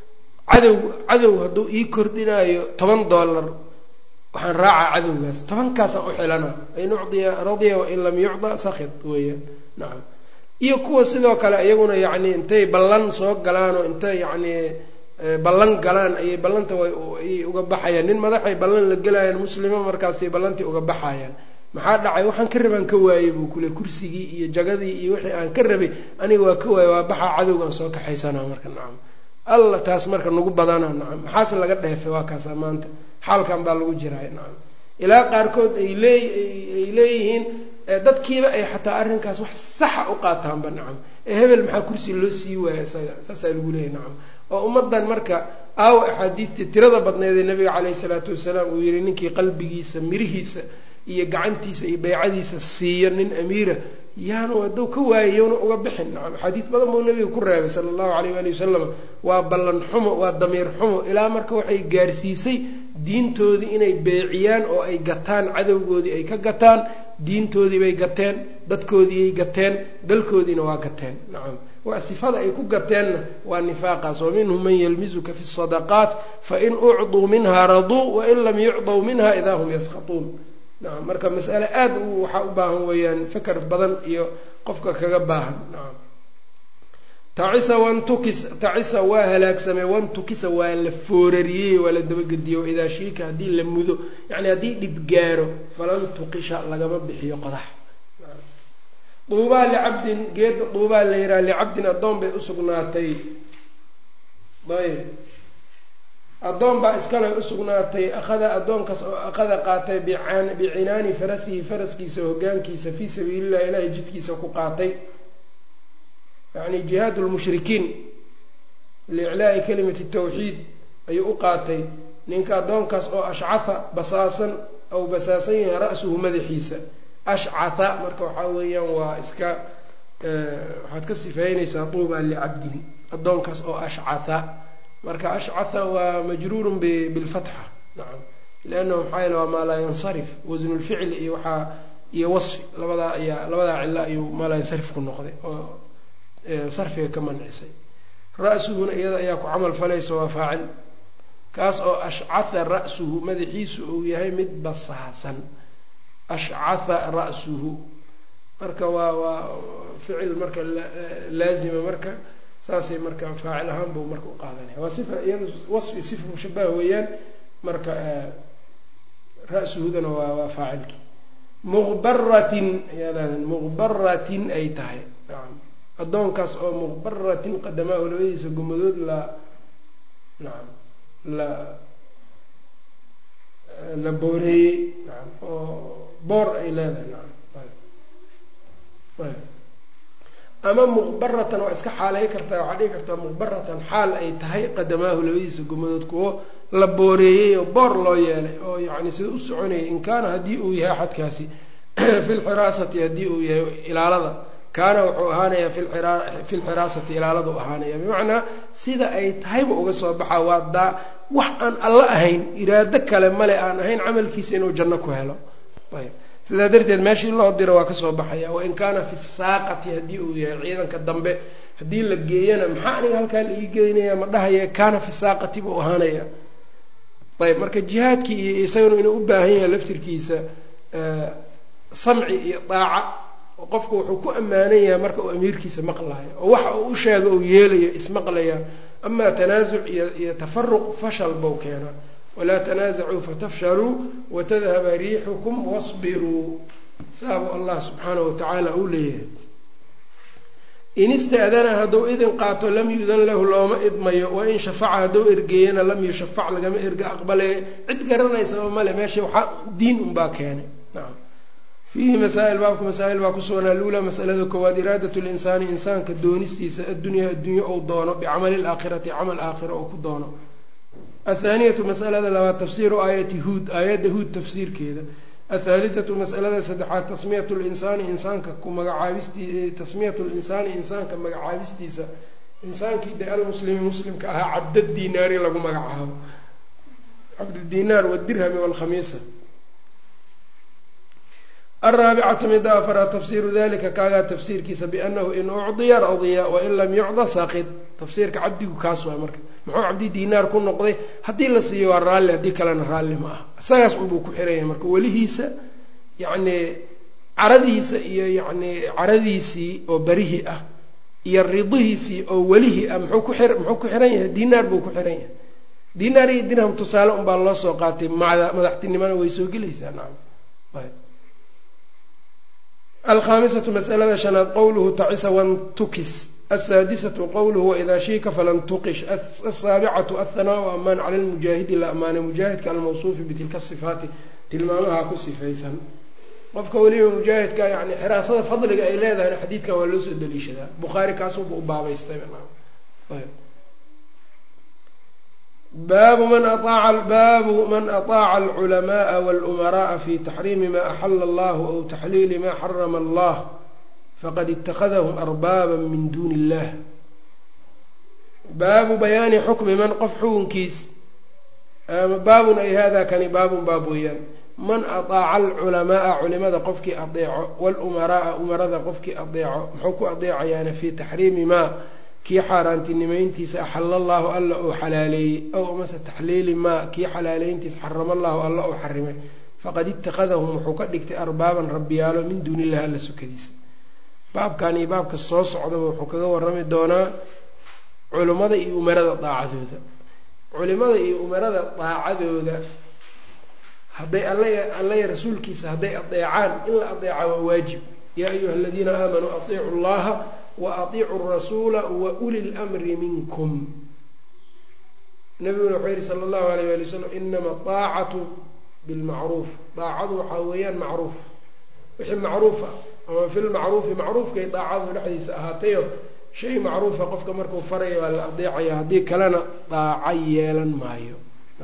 cadow hadduu ii kordhinaayo $10, waxaan raacaa cadowgaas 10kaasaan u xilana. in ucdiya radiya wain lam yucda sakit weeyaan. nacam iyo kuwa sidoo kale iyaguna yacni intay ballan soo galaan oo intay yacni ballan galaan ayay ballanta way uga baxayaan. nin madaxay ballan la gelayaan muslima, markaasay ballantii uga baxayaan. maxaa dhacay? waxaan ka rabaan ka waayey buu kule, kursigii iyo jagadii iyo wixii aan ka rabay aniga waa ka waayey, waa baxaa cadowgaan soo kaxaysanaa marka. nacam alla taas marka nagu badana. nacam maxaase laga dheefay? waa kaasa maanta xaalkan baa lagu jiraa. nacam ilaa qaarkood ay leeyihiin dadkiiba ay xataa arrinkaas wax saxa u qaataanba. nacam hebel maxaa kursi loo sii waaya isaga, saasaa lagu leeyahy. nacam oo ummadan marka aawa axaadiidtii tirada badneed ee nabiga calayhi salaatu wasalaam uu yihi ninkii qalbigiisa mirihiisa iyo gacantiisa iyo baycadiisa siiyo nin amiira yaanu hadduu ka waayayowna uga bixin. nacam axaadiid badan buu nabiga ku reebay sala allahu calayh waali wasalam. waa ballan xumo, waa damiir xumo. ilaa marka waxay gaarsiisay diintoodii inay beeciyaan oo ay gataan, cadowgoodii ay ka gataan, diintoodii bay gateen, dadkoodiiay gateen, dalkoodiina waa gateen. nacam waa sifada ay ku gateenna waa nifaaqaas. wa minhum man yalmizuka fi sadaqaat fain ucduu minha raduu wain lam yucdaw minha idaa hum yaskatuun. nacam marka mas'ale aada waxaa u baahan weeyaan fakar badan iyo qofka kaga baahan. nacam tacisa waa halaagsamay, wantukisa waa la foorariyey, waa la dabagediyey. waidaa shiika haddii la mudo, yani haddii dhib gaaro, falan tuqisha lagama bixiyo qodax. duubaa licabdin, geeda duubaa la yihaha licabdin addoon bay usugnaatay. ayb addoon baa iskale usugnaatay, akhada addoonkaas oo akhada qaatay bicinaani farasihi, faraskiisa hogaankiisa, fii sabiilillahi ilaahay jidkiisa ku qaatay. yacni jihaad lmushrikiin liiclaa'i kalimati tawxiid ayuu u qaatay. ninka addoonkaas oo ashcaha basaasan aw basaasan yahay ra-suhu madaxiisa. ashcaha marka waxaa weeyaan waa iska waxaad ka sifeynaysaa tuuba licabdin, addoonkaas oo ashcaha. marka ashcaha waa majruurun bilfatxa. nacam liannahu maxaa yeele waa maa laa yansarif, wasnu lficl iyo waxaa iyo wasfi labadaa cilo ayuu maa laa yansarif ku noqday oo sarfiga ka mancisay. ra-suhuna iyada ayaa ku camal falayso waa faacil. kaas oo ashcaha ra-suhu madaxiisu uu yahay mid basaasan. ashcaha ra-suhu marka waa ficil marka laazima, marka saasay marka faacil ahaan buu marka u qaadanaya. waa sifa iyada wasfi sifa mushabaha weeyaan. marka ra-suhudana waa faacilkii. muqbaratin ayaa leedahay, muqbaratin ay tahay. nacam addoonkaas oo muqbaratin qadamaahu labadiisa gomadood la booreeyey. nacam oo boor ay leedahay. nacam ama muqbaratan waa iska xaalay kartaa, waxaa dhigi kartaa muqbaratan xaal ay tahay qadamaahu labadiisa gomadood kuwo la booreeyey oo boor loo yeelay oo yacni sida u soconayay. in kaana haddii uu yahay axadkaasi fi lxiraasati haddii uu yahay ilaalada kaana wuxuu ahaanayaa fi lxiraasati ilaaladu ahaanaya bimacnaa sida ay tahayba uga soo baxaa waa wax aan alla ahayn iraado kale male aan ahayn camalkiisa inuu janno ku helo ayb sidaa darteed meeshii loo diro waa kasoo baxaya wain kaana fi saaqati haddii uu yahay ciidanka dambe haddii la geeyana maxaa aniga halkaa la ii geynaya ma dhahaya kaana fi saaqati buu ahaanaya ayb marka jihaadkii iyo isaguna inuu u baahan yahay laftirkiisa samci iyo daaca oo qofku wuxuu ku ammaanan yahay marka uu amiirkiisa maqlayo oo waxa uu u sheego uu yeelayo ismaqlaya amaa tanaasuc iyo tafaruq fashal buu keenaa walaa tanaasacuu fatafshaluu watadhaba riixukum wasbiruu saabu allah subxaanahu watacaala uu leeyahay in ista'dana hadduu idin qaato lam yu'dan lahu looma idmayo wain shafaca hadduu ergeeyana lam yushafac lagama erga aqbale cid garanaysaba male meesha waxaa diin unbaa keenay nacam fiihi masaa'il baabka masaa'il baa ku suganaa luula masalada koowaad iraadat linsaani insaanka doonistiisa addunyaa adduunye ou doono bicamali laakhirati camal aakhira ou ku doono athaaniyatu masalada labaad tafsiiru aayati huud aayadda huud tafsiirkeeda athaalithatu masalada saddexaad tasmiyatu linsaani insaanka ku tasmiyatu linsaani insaanka magacaabistiisa insaankii de almuslimi muslimka ahaa cabdadiinaari lagu magacaabo cabdudinaar wadirhami waalkhamiisa alraabicatu mida afara tafsiiru dalika kaagaa tafsiirkiisa biannahu in ucdiya radiya wain lam yucda saqid tafsiirka cabdigu kaas waa marka muxuu cabdi diinaar ku noqday haddii la siiyo waa raalli haddii kalena raalli ma ah isagaas unbuu ku xiran yahay marka welihiisa yacni caradiisa iyo yacni caradiisii oo berihi ah iyo ridihiisii oo welihii ah muxuu ku xiran yahay diinaar buu ku xiran yahay diinaar iyo dirham tusaale unbaa loo soo qaatay madaxtinimona way soo gelaysaa nacam alkhaamisatu masalada shanaad qowluhu tacisa wantukis asaadisatu qowluhu waidaa shiika falan tuqish asaabicatu athanaau amaan cala lmujaahidi la amaanay mujaahidka almawsuufi bitilka sifaati tilmaamaha ku sifaysan qofka weliba mujaahidka yani xiraasada fadliga ay leedahayna xadiidkan waa loo soo daliishadaa bukhaari kaasuba u baabaystay baabu man aطaaca alculamaءa wاlumaraءa fi taxriimi ma axala allahu aw taxliili ma xarama allah faqad itakadahum arbaaba min duuni illah baabu bayaani xukmi man qof xukunkiis baabun ay hada kani baabun baab weeyaan man aطaaca alculamaaa culimada qofkii adeeco wاlumaraءa umarada qofkii adeeco muxuu ku adeecayaana fi taxriimi maa kii xaaraantinimeyntiisa axala allaahu alla uu xalaaleeyey ow amase taxliili maa kii xalaaleyntiisa xarama allahu alla uu xarimay faqad itakadahum wuxuu ka dhigtay arbaaban rabbiyaalo min duuni illahi alla sukadiisa baabkan iyo baabka soo socdaba wuxuu kaga warrami doonaa culimada iyo umarada daacadooda culimada iyo umarada daacadooda hadday alla rasuulkiisa hadday adeecaan in la adeeca waa waajib yaa ayuha aladiina aamanuu atiicu llaha wa atiicu rasuula wa uli lmri minkum nabiguna wuxuu yihi sala allahu alayh wali wasalam inama aacatu bilmacruuf daacadu waxaa weeyaan macruuf wixii macruufa ama fi lmacruufi macruufkay daacadu dhexdiisa ahaatayo shay macruufa qofka markuu farayo waa la adeecaya haddii kalena daaca yeelan maayo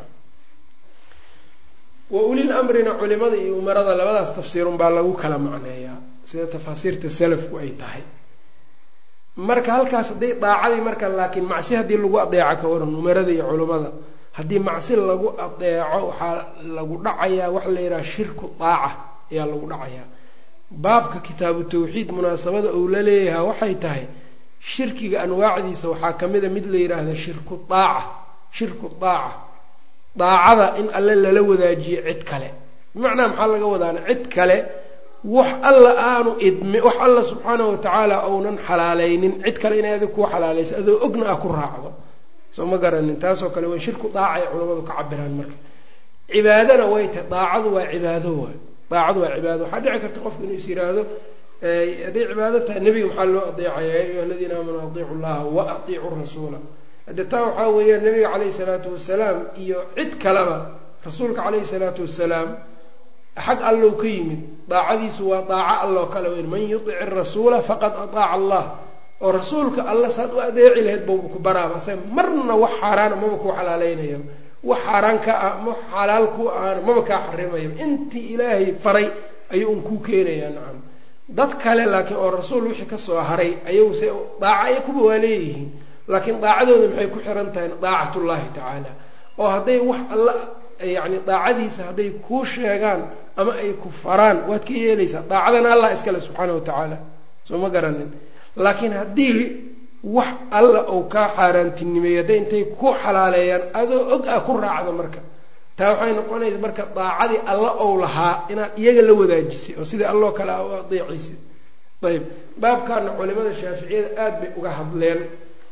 wa ulil amrina culimada iyo umarada labadaas tafsiirun baa lagu kala macneeyaa sida tafaasiirta salafku ay tahay marka halkaas hadday daacadii marka laakiin macsi haddii lagu adeeco ka waran umarada iyo culimada haddii macsi lagu adeeco waxaa lagu dhacayaa waxa la yidhaha shirku daaca ayaa lagu dhacayaa baabka kitaabu tawxiid munaasabada uu la leeyahaa waxay tahay shirkiga anwaacdiisa waxaa kamida mid la yidhaahda shirku daaca daacada in alle lala wadaajiyo cid kale bimacnaa maxaa laga wadaana cid kale wax alla aanu idmi wax alla subxaanahu watacaala ounan xalaaleynin cid kale inay adig kuu xalaaleysa adoo ogna ah ku raacdo soo ma garanin taasoo kale way shirku daaca ay culamadu ka cabiraan marka cibaadana way tahay daacadu waa cibaado waay daacadu waa cibaado waxaa dhici karta qofku inuu is yiraahdo hadday cibaado tahay nebiga maxaa loo adeecaya ya ayuha aladiina aamanuu atiicu llaha wa atiicu rasuula hadde taa waxaa weeyaan nabiga calayhi salaatu wasalaam iyo cid kaleba rasuulka calayhi salaatu wasalaam xag allow ka yimid daacadiisu waa daaco alloo kale weyn man yutic rasuula faqad ataaca allah oo rasuulka alla saad u adeeci lahayd bauba ku baraaba se marna wax xaaraana maba kuu xalaaleynayo wax xaaraan ka ah ma xalaal ku aan maba kaa xarimayo intii ilaahay faray ayuu un kuu keenayaa nacam. dad kale laakiin oo rasuul wixii kasoo haray ayagu se daaca ay kuba waa leeyihiin, laakiin daacadooda maxay ku xiran tahay daacatullaahi tacaala. oo hadday wax alla yacni daacadiisa hadday kuu sheegaan ama ay ku faraan waad ka yeelaysaa, daacadana allah iskale subxaana wa tacaala, soo ma garanin. laakiin haddii wax alla ou kaa xaaraantinimeeyo hadday intay ku xalaaleeyaan adoo og ah ku raacdo, marka taa waxay noqonaysa marka daacadii alla ou lahaa inaad iyaga la wadaajisay oo sidai alloo kale a u adeecaysa. ayb baabkaana culimada shaaficiyada aada bay uga hadleen.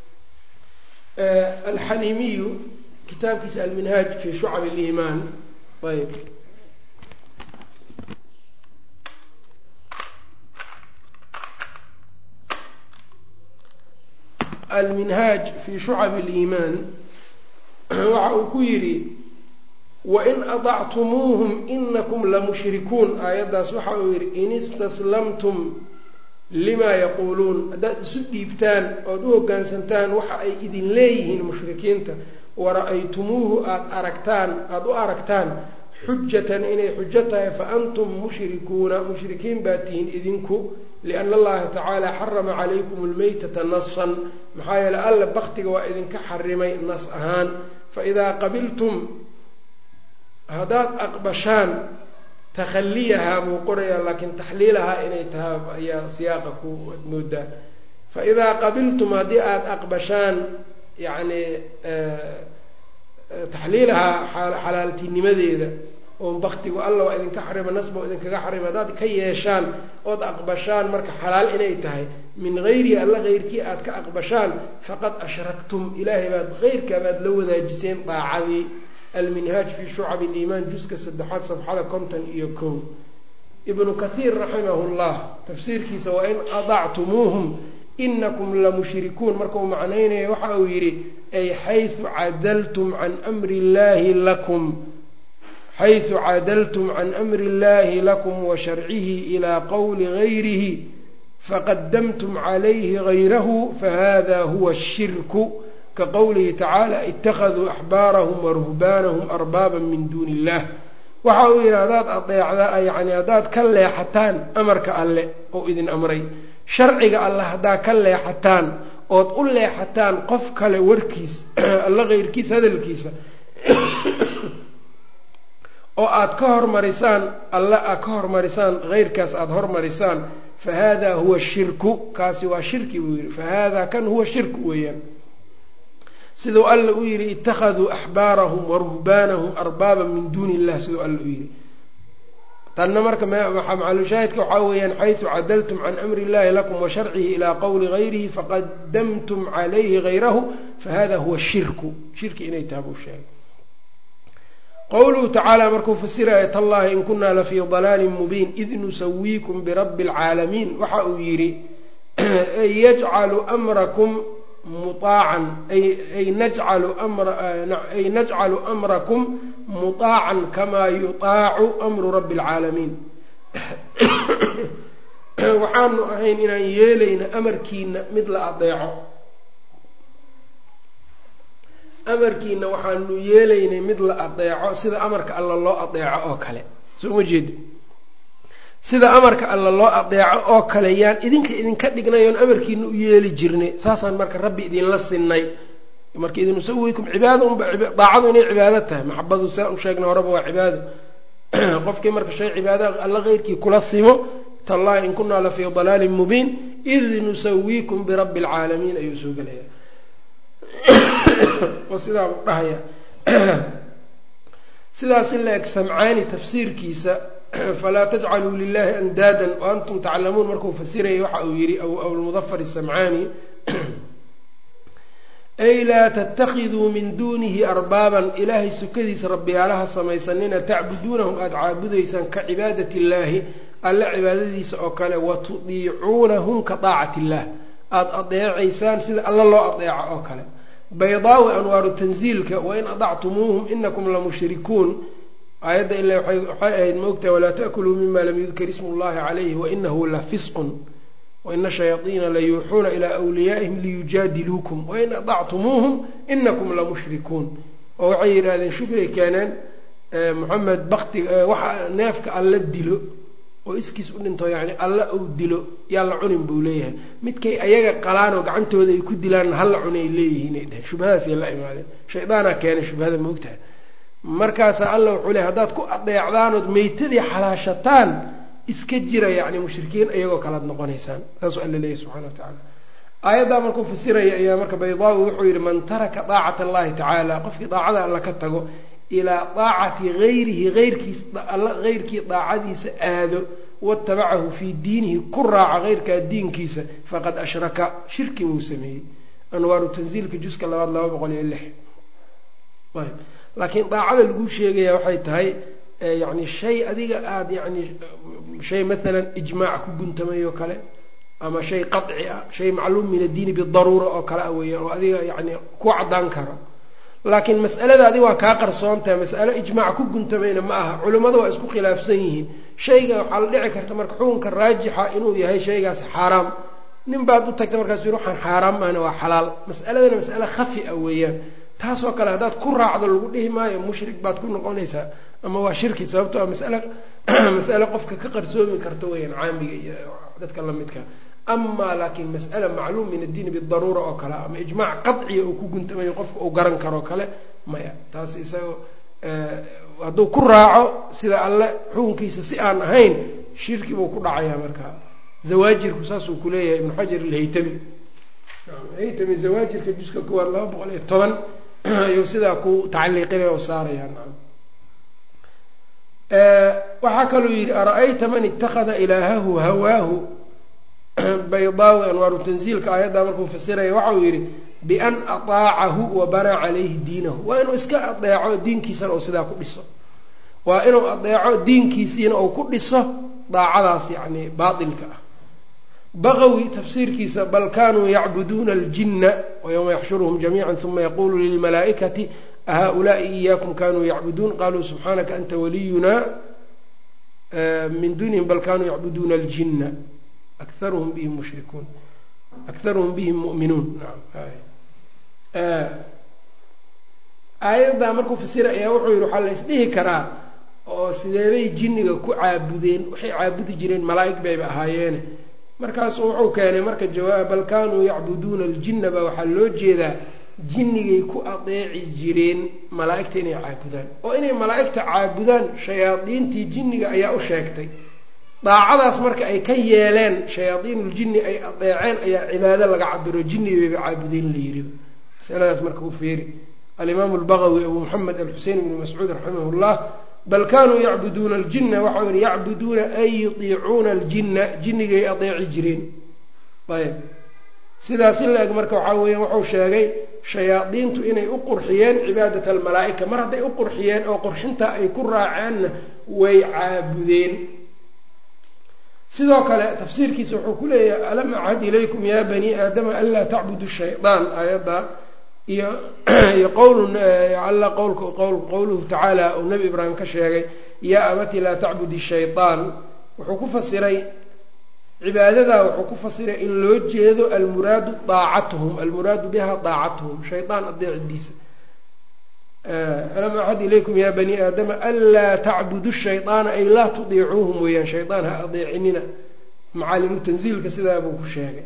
alxalimiyu kitaabkiisa alminhaaj fi shucab liimaan. ayb alminhaaj fi shucab liimaan waxa uu ku yidhi wain adactumuuhum inakum lamushrikuun. aayaddaas waxa uu yidhi in istaslamtum limaa yaquuluun, haddaad isu dhiibtaan ood u hoggaansantaan waxa ay idin leeyihiin mushrikiinta, wara-aytumuuhu aada u aragtaan xujatan inay xujo tahay, fa antum mushrikuuna mushrikiin baa tihiin idinku. liana allaha tacaala xarama calaykum lmaytata nasan, maxaa yeele alla baktiga waa idinka xarimay nas ahaan. faidaa qabiltum haddaad aqbashaan, takhaliyahaa buu qorayaa laakiin taxliilahaa inay tahay ayaa siyaaqa ku moodaa. faidaa qabiltum haddii aada aqbashaan yacni taxliilahaa xalaaltinimadeeda oo baktigu alla waa idinka xarima, nasba waa idinkaga xarima, haddaad ka yeeshaan ood aqbashaan marka xalaal inay tahay min gayrihi alla keyrkii aad ka aqbashaan, faqad ashraktum ilaahay baad keyrkaa baad la wadaajiseen daacadii. alminhaaj fi shucab liimaan juska 3 safxada 51. ibnu kathiir raximahu llah tafsiirkiisa waa in adactumuuhum inakum lamushrikuun markau macnaynaya waxa uu yidhi ay xayثu cadaltum can amri llahi lakum, xayثu cadaltum can amri اllahi lakum wa sharcihi ilaa qowli gayrihi faqadamtum calayhi gayrahu fahada huwa الshirku kaqowlihi tacaala ittakhaduu axbaarahum waruhbaanahum arbaaban min duuni illah. waxa uu yidhi haddaad adeecda yani haddaad ka leexataan amarka alle oo idin amray, sharciga alle haddaad ka leexataan ood u leexataan qof kale warkiis alla keyrkiisa hadalkiisa oo aad ka hormarisaan alla aad ka hormarisaan keyrkaas aada hormarisaan, fa hada huwa shirku, kaasi waa shirki buu yidhi. fa hada kan huwa shirku weeyaan. siduu alla u yidhi ittakhaduu axbaarahum waruhbaanahum arbaaban min duuni illah, siduu alla u yidhi. tanna marka maxalushaahidka waxaa weeyaan xayثu cadaltum can amri اllahi lakum wa sharcihi ilaa qowli gayrihi faqadamtum calayhi gayrahu fahada huwa shirku, shirki inay taha buu sheegay. qowluhu tacaala markuu fasiraya tallahi in kunaa lafii dalaalin mubiin id nusawiikum birabbi اlcaalamiin, waxa uu yidhi yajcalu amrakum muطaacan ay najcalu amrakum muطaacan kamaa yuطaacu amru rabbi اlcaalamiin. waxaanu ahayn inaan yeelayna amarkiina mid la adeeco, amarkiina waxaanu yeelaynay mid la adeeco sida amarka alla loo adeeco oo kale, soo ma jeedi, sida amarka alla loo adeeco oo kale yaan idinka dhignay oon amarkiina u yeeli jirnay. saasaan marka rabbi idinla sinay. marka idin usawiikum cibaado unba daacadu inay cibaado tahay, maxabadu saa u sheegna horeba waa cibaado. qofkii marka shay cibaado alla keyrkii kula simo, tallahi in kunaa lafii dalaalin mubiin id nusawiikum birabbi اlcaalamiin ayuu soo gelaya oo sidaa u dhahaya. sidaas in la eg samcaani tafsiirkiisa falaa tajcaluu lilahi andaadan waantum taclamuun markuu fasirayay waxa uu yihi abulmudafar الsamcaani ay laa tatakiduu min duunihi arbaaban, ilaahay sukadiisa rabbiyaalaha samaysanina, tacbuduunahum aada caabudaysaan ka cibaadati illaahi alle cibaadadiisa oo kale, wa tudiicuunahum ka daacati illah, aada adeecaysaan sida alla loo adeeco oo kale. baydaawi anwaaru tanziilka wain adactumuuhum inakum lamushrikuun, aayadda ilaa waxay ahayd maogtahay walaa ta'kuluu mima lam yudkar ismu llahi calayhi wainahu la fisqun waina shayaaiina layuuxuuna ilaa wliyaa'ihim liyujaadiluukum wain adactumuuhum inakum lamushrikuun. oo waxay yidhaahdeen shukray keeneen moxamed baktiga waxa neefka alla dilo oo iskiis u dhinto yacni alla uu dilo yaa la cunin buu leeyahay midkay ayaga qalaan oo gacantooda ay ku dilaan halla cunay leeyihiin ay dheheen shubhadaasay la imaadeen shaydaanaa keenay shubhada moogtahay markaasaa alla wuxuu leeyahay haddaad ku adeecdaanood meytadii xalaashataan iska jira yacni mushrikiin iyagoo kalaad noqonaysaan saasuu alla leeyahay subxana wa tacaala aayaddaa markuu fasiraya ayaa marka baydaawi wuxuu yidhi man taraka daacata allahi tacaala qofkii daacada alla ka tago ilaa daacati hayrihi hayrkii daacadiisa aado watabacahu fii diinihi ku raaca hayrkaa diinkiisa faqad ashraka shirki buu sameeyey anwaaru tanziilka juska 206 laakiin daacada lagu sheegaya waxay tahay yani shay adiga aada yani shay maalan ijmaac ku guntamay oo kale ama shay qaci ah shay macluum min addiini bidaruura oo kale ah weeyaan oo adiga yani ku caddaan karo laakiin mas'aladaadi waa kaa qarsoontahay mas'alo ijmaac ku guntamayna ma aha culimmadu waa isku khilaafsan yihiin shayga waxaa la dhici karta marka xukunka raajixa inuu yahay shaygaas xaaraam nin baad u tagta markaas yiri waxaan xaaraam ahna waa xalaal mas'aladana mas'alo khafi ah weeyaan taasoo kale haddaad ku raacdo lagu dhihi maayo mushrik baad ku noqonaysaa ama waa shirki sababtoo ah mas'alo qofka ka qarsoomi karta weeyaan caamiga iyo dadka la midka ama laakiin mas'ala macluum min addiini bidaruura oo kale ama ijmaac qadciya uu ku guntamayo qofka uu garan karo kale maya taas isagoo hadduu ku raaco sida alle xukunkiisa si aan ahayn shirki buu ku dhacayaa markaa zawaajirku saasuu ku leeyahay ibnu xajar alhaytami haytami zawaajirka juska kuwaad 210 ayuu sidaa ku tacliiqinaya oo saarayaa waxaa kaluu yidhi ara-ayta man ittakhada ilaahahu hawaahu baydaawi anwaaru tanziilka aayaddaa markuu fasiraya waxauu yidhi bian ataacahu wa banaa calayhi diinahu waa inuu iska adeeco diinkiisana uu sidaa ku dhiso waa inuu adeeco diinkiisiina uu ku dhiso daacadaas yacni baatilka ah baqawi tafsiirkiisa bal kaanuu yacbuduuna aljinna wayowma yaxshuruhum jamiica uma yaquulu lilmalaa'ikati ahaulaai iyaakum kanuu yacbuduun qaluu subxaanaka anta waliyuna min duunihim bal kanuu yacbuduuna aljinna akaruhum bihim mushrikuun akaruhum bihim mu'minuun aayaddaa markuu fasira ayaa wuxuu yihi waxaa la isdhihi karaa oo sideebay jinniga ku caabudeen waxay caabudi jireen malaa'ig bayba ahaayeene markaasuu wuxuu keenay marka jawaab bal kanuu yacbuduuna aljinna baa waxaa loo jeedaa jinnigay ku adeeci jireen malaa'igta inay caabudaan oo inay malaa'igta caabudaan shayaadiintii jinniga ayaa u sheegtay daacadaas marka ay ka yeeleen shayaadiinuljinni ay adeeceen ayaa cibaado laga cabiro jinnigayba caabudeen la yidhi masaladaas marka u fiiri alimaamu albagawi abu moxamed alxusein ibnu mascuud raximahullah bal kanuu yacbuduuna aljinna waxau yihi yacbuduuna ay yutiicuuna aljinna jinnigay adeeci jireen ayb sidaas in la eg marka waxaa weeya wuxuu sheegay shayaadiintu inay u qurxiyeen cibaadat almalaa'ika mar hadday u qurxiyeen oo qurxintaa ay ku raaceenna way caabudeen sidoo kale tafsiirkiisa wuxuu ku leeyahay alam achad ilaykum ya bani aadama anlaa tacbudu shaydaan aayadda iyo alla qowluhu tacaala uu nabi ibraahim ka sheegay yaa abati laa tacbudi shaydaan wuxuu ku fasiray cibaadadaa wuxuu ku fasiray in loo jeedo almuraadu daacatuhum almuraadu biha daacatuhum shaydaan adeecidiisa alam axad ilaykum ya bani aadama anlaa tacbudu shaydaana ay laa tudiicuuhum weeyaan shaydaan ha adeecinina macaalimu tanziilka sidaa buu ku sheegay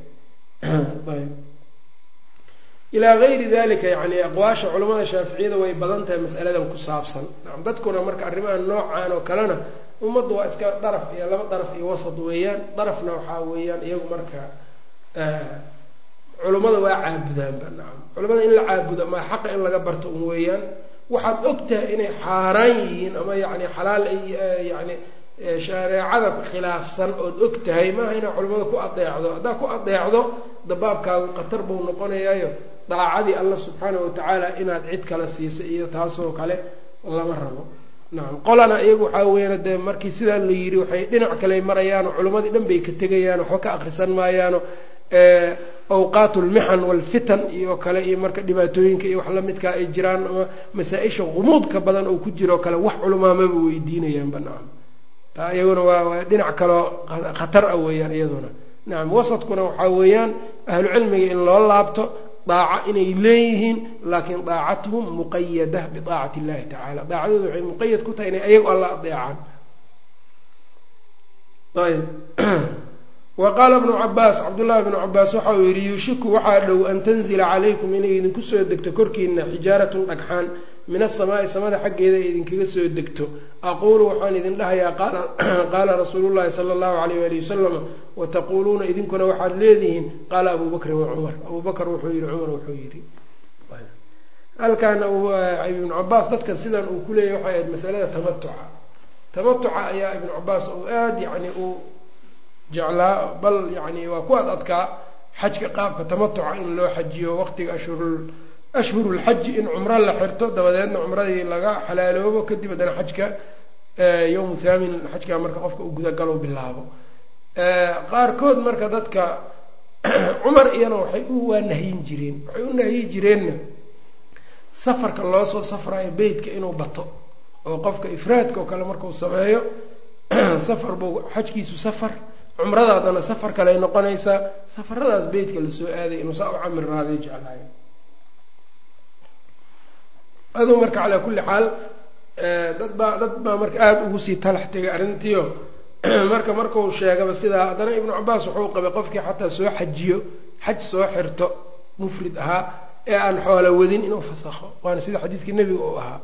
ilaa gayri dalika yani aqwaasha culamada shaaficiyada way badan tahay mas'aladan ku saabsan dadkuna marka arrimaha noocaan oo kalena ummaddu waa iska daraf iyo laba daraf iyo wasad weeyaan darafna waxaa weeyaan iyagu marka culummada waa caabudaanba nacam culamada in la caabudo ma xaqa in laga barto un weeyaan waxaad ogtahay inay xaaraan yihiin ama yani xalaal yani shareecada khilaafsan ood og tahay maaha inaad culimmada ku adeecdo haddaad ku adeecdo dabaabkaagu khatar buu noqonayaayo daacadii allah subxaanahu watacaala inaad cid kale siiso iyo taasoo kale lama rabo nacam qolana iyagu waxaa weeyaan dee markii sidaa la yidhi waxay dhinac kale marayaano culimmadii dhan bay ka tegayaan waxba ka akrisan maayaano awqaat lmixan walfitan iyo kale iyo marka dhibaatooyinka iyo wax lamidkaa ay jiraan ama masaa-isha qumuudka badan oo ku jiro kale wax culumaamaba weydiinayaanba nacam taa iyaguna waa dhinac kaloo khatar ah weeyaan iyaduna nacam wasadkuna waxaa weeyaan ahlu cilmiga in loo laabto daaca inay leeyihiin laakiin daacatuhum muqayada bidaacati illahi tacala daacadooda waxay muqayad ku tahay inay ayagu alla adeecaan ayb waqaala ibnu cabaas cabdullaahi bnu cabaas waxa uu yidhi yuushiku waxaa dhow an tanzila calaykum inay idinku soo degto korkiina xijaaratun dhagxaan min asamaa'i samada xaggeeda ay idinkaga soo degto aquulu waxaan idin dhahayaa qaala rasuulullahi sala allahu alayh waali wasalam wataquuluuna idinkuna waxaad leedihiin qaala abuu bakrin wa cumar abuu bakr wuxuu yihi cumar wuxuu yidhi halkan ibnu cabaas dadkan sidan uu ku leeyahy waxay ahayd masalada tamatuca ayaa ibnu cabaas uu aada yani uu jeclaa bal yani waa ku adkaa xajka qaabka tamatuca in loo xajiyo waqtiga ashhurulxaji in cumro la xirto dabadeedna cumradii laga xalaaloobo kadib haddana xajka yowmu thaamin xajka marka qofka uu gudagalo bilaabo qaarkood marka dadka cumar iyana waxay u nahyi jireenna safarka loo soo safrayo beytka inuu bato oo qofka ifraadka oo kale markuu sameeyo safar buu xajkiisu safar cumrada haddana safar kale ay noqonaysaa safaradaas beytka lasoo aaday inuu saa u camir raaday jeclaayo aduu marka calaa kulli xaal dad baa marka aada ugu sii talax tegay arrintiio markuu sheegaba sidaa haddana ibnu cabaas wuxuu qabay qofkii xataa soo xajiyo xaj soo xirto mufrid ahaa ee aan xoola wadin inuu fasakho waana sida xadiidkii nebiga uu ahaa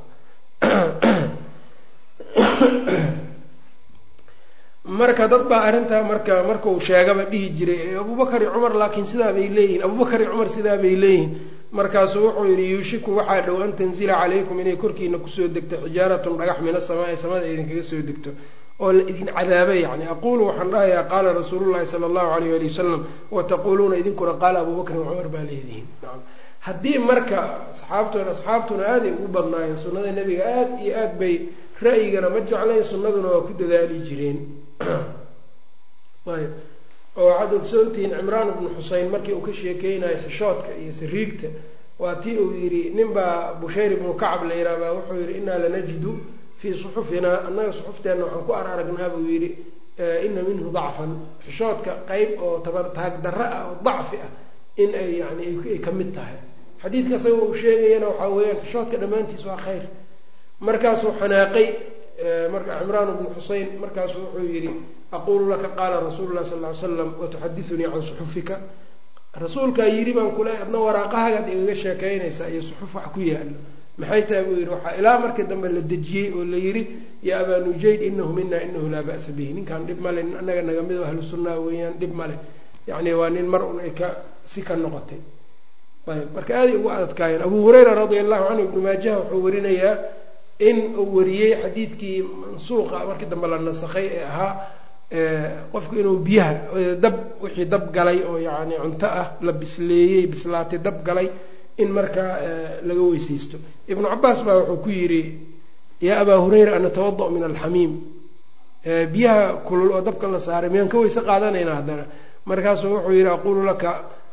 marka dad baa arrintaa markuu sheegaba dhihi jiray abubakar iyo cumar laakiin sidaa bay leeyihiin abubakar iyo cumar sidaa bay leeyihiin markaasuu wuxuu yidhi yuushiku waxaa dhow an tanzila calaykum inay korkiina kusoo degto xijaaratun dhagax min asamaa'i samada idinkaga soo degto oo la idin cadaabay yani aquulu waxaan dhahayaa qaala rasuulullahi sala allahu alayh ali wasalam wataquuluuna idinkuna qaala abubakrin cumar baa leedihiin haddii marka asxaabtuna aaday ugu badnaayeen sunnada nebiga aada iyo aad bay ra'yigana ma jeclayn sunnaduna waa ku dadaali jireen ayb oo waxaad ogsoontihiin cimraan ibnu xuseyn markii uu ka sheekeynayo xishoodka iyo sariigta waa tii uu yidhi ninbaa bushayr ibnu kacab la yidhaah baa wuxuu yidhi innaa lanajidu fii suxufinaa annaga suxufteenna waxaan ku aragnaa buu yidhi ina minhu dacfan xishoodka qeyb oo taag darro ah oo dacfi ah in ay yani ay ka mid tahay xadiidka isaga uu sheegayana waxaa weeyaan xishoodka dhammaantiis waa khayr markaasuu xanaaqay marka cimraan ibnu xuseyn markaasuu wuxuu yidhi aquulu laka qaala rasuulu lah sal ly slam watuxadithunii can suxufika rasuulkaa yidhi baan kule adna waraaqahagaad igaga sheekaynaysaa iyo suxuf wax ku yaalo maxay tahay buu yidhi waxaa ilaa markii dambe la dejiyey oo la yidhi yaa abaa nujayd inahu mina inahu laa ba'sa bihi ninkaan dhib male annaga naga mid ahlu sunnaa weeyaan dhib male yacni waa nin mar un ay si ka noqotay ayb marka aaday ugu adadkaayeen abu hurayra radia allahu canhu ibnu maajaha wuxuu warinayaa in uu wariyey xadiidkii mansuuqa markii dambe la nasakhay ee ahaa qofku inuu biyaha wixii dab galay oo yani cunto ah la bisleeyey bislaatay dab galay in markaa laga weysaysto ibnu cabaas baa wuxuu ku yidhi yaa abaa hurayra anatawada' min alxamiim biyaha kulul oo dabka la saaray miyaan ka weyse qaadanayna haddana markaasuu wuxuu yidhi aquulu laka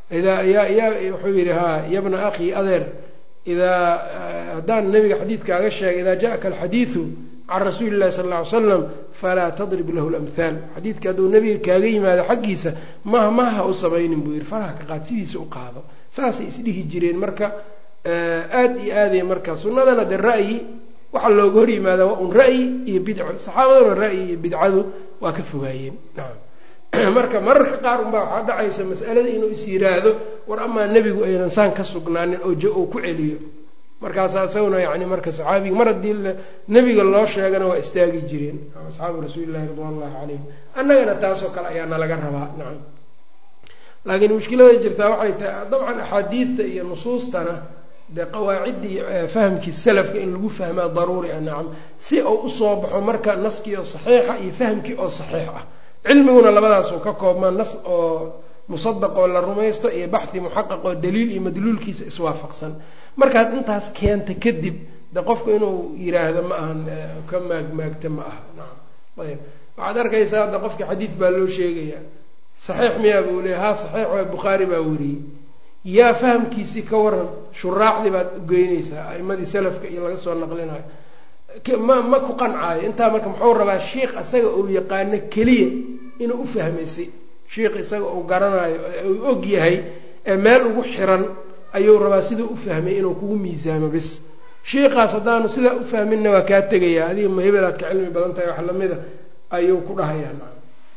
wuxuu yidhi ha yabna akhi adeer idaa haddaan nabiga xadiidkaaga sheegay idaa jaءaka alxadiidu can rasuuli llahi sal lla ly slam falaa tadrib lahu lamhaal xadiidka hadduu nabiga kaaga yimaado xaggiisa maha u samaynin buu yidhi faraha ka qaad sidiisa u qaado saasay isdhihi jireen marka aada iyo aaday marka sunnadana de ra'yi waxaa looga hor yimaada waa un ra'yi iyo bidco saxaabaduna ra'yi iyo bidcadu waa ka fogaayeen nacam marka mararka qaar unbaa waxaa dhacaysa mas'alada inuu is yiraahdo war amaa nebigu aynan saan ka sugnaanin oo ku celiyo markaasa isaguna yani marka saxaabiga mar haddii nebiga loo sheegana waa istaagi jireen asxaabu rasuulillahi ridwan ullahi calayhim annagana taasoo kale ayaa nalaga rabaa nacam laakiin mushkilada jirtaa waxay tahay dabcan axaadiidta iyo nusuustana dee qawaaciddii fahamkii salafka in lagu fahmaa daruuri ah nacam si uu usoo baxo marka naskii oo saxiixa iyo fahamkii oo saxiix ah cilmiguna labadaasuu ka koobmaa nas oo musadaq oo la rumaysto iyo baxhi muxaqaq oo daliil iyo madluulkiisa iswaafaqsan markaad intaas keenta kadib de qofku inuu yiraahdo ma ahan ka maagmaagta ma aha nacam ayb waxaad arkaysaa hadda qofka xadiid baa loo sheegaya saxiix miyaa buu leeya ha saxiix waa bukhaari baa wariyey yaa fahamkiisii ka waran shuraaxdii baad ugeynaysaa a'imadii salafka iyo laga soo naqlinayo ma ku qancaayo intaa marka muxuu rabaa sheikh isaga uu yaqaano keliya inuu u fahmaysay sheikh isaga uu garanayo uu og yahay ee meel ugu xiran ayuu rabaa siduu u fahmay inuu kugu miisaamo bis sheikaas haddaanu sidaa u fahminna waa kaa tegayaa adiga ma hebelaad ka cilmi badan tahay wax lamida ayuu ku dhahayaa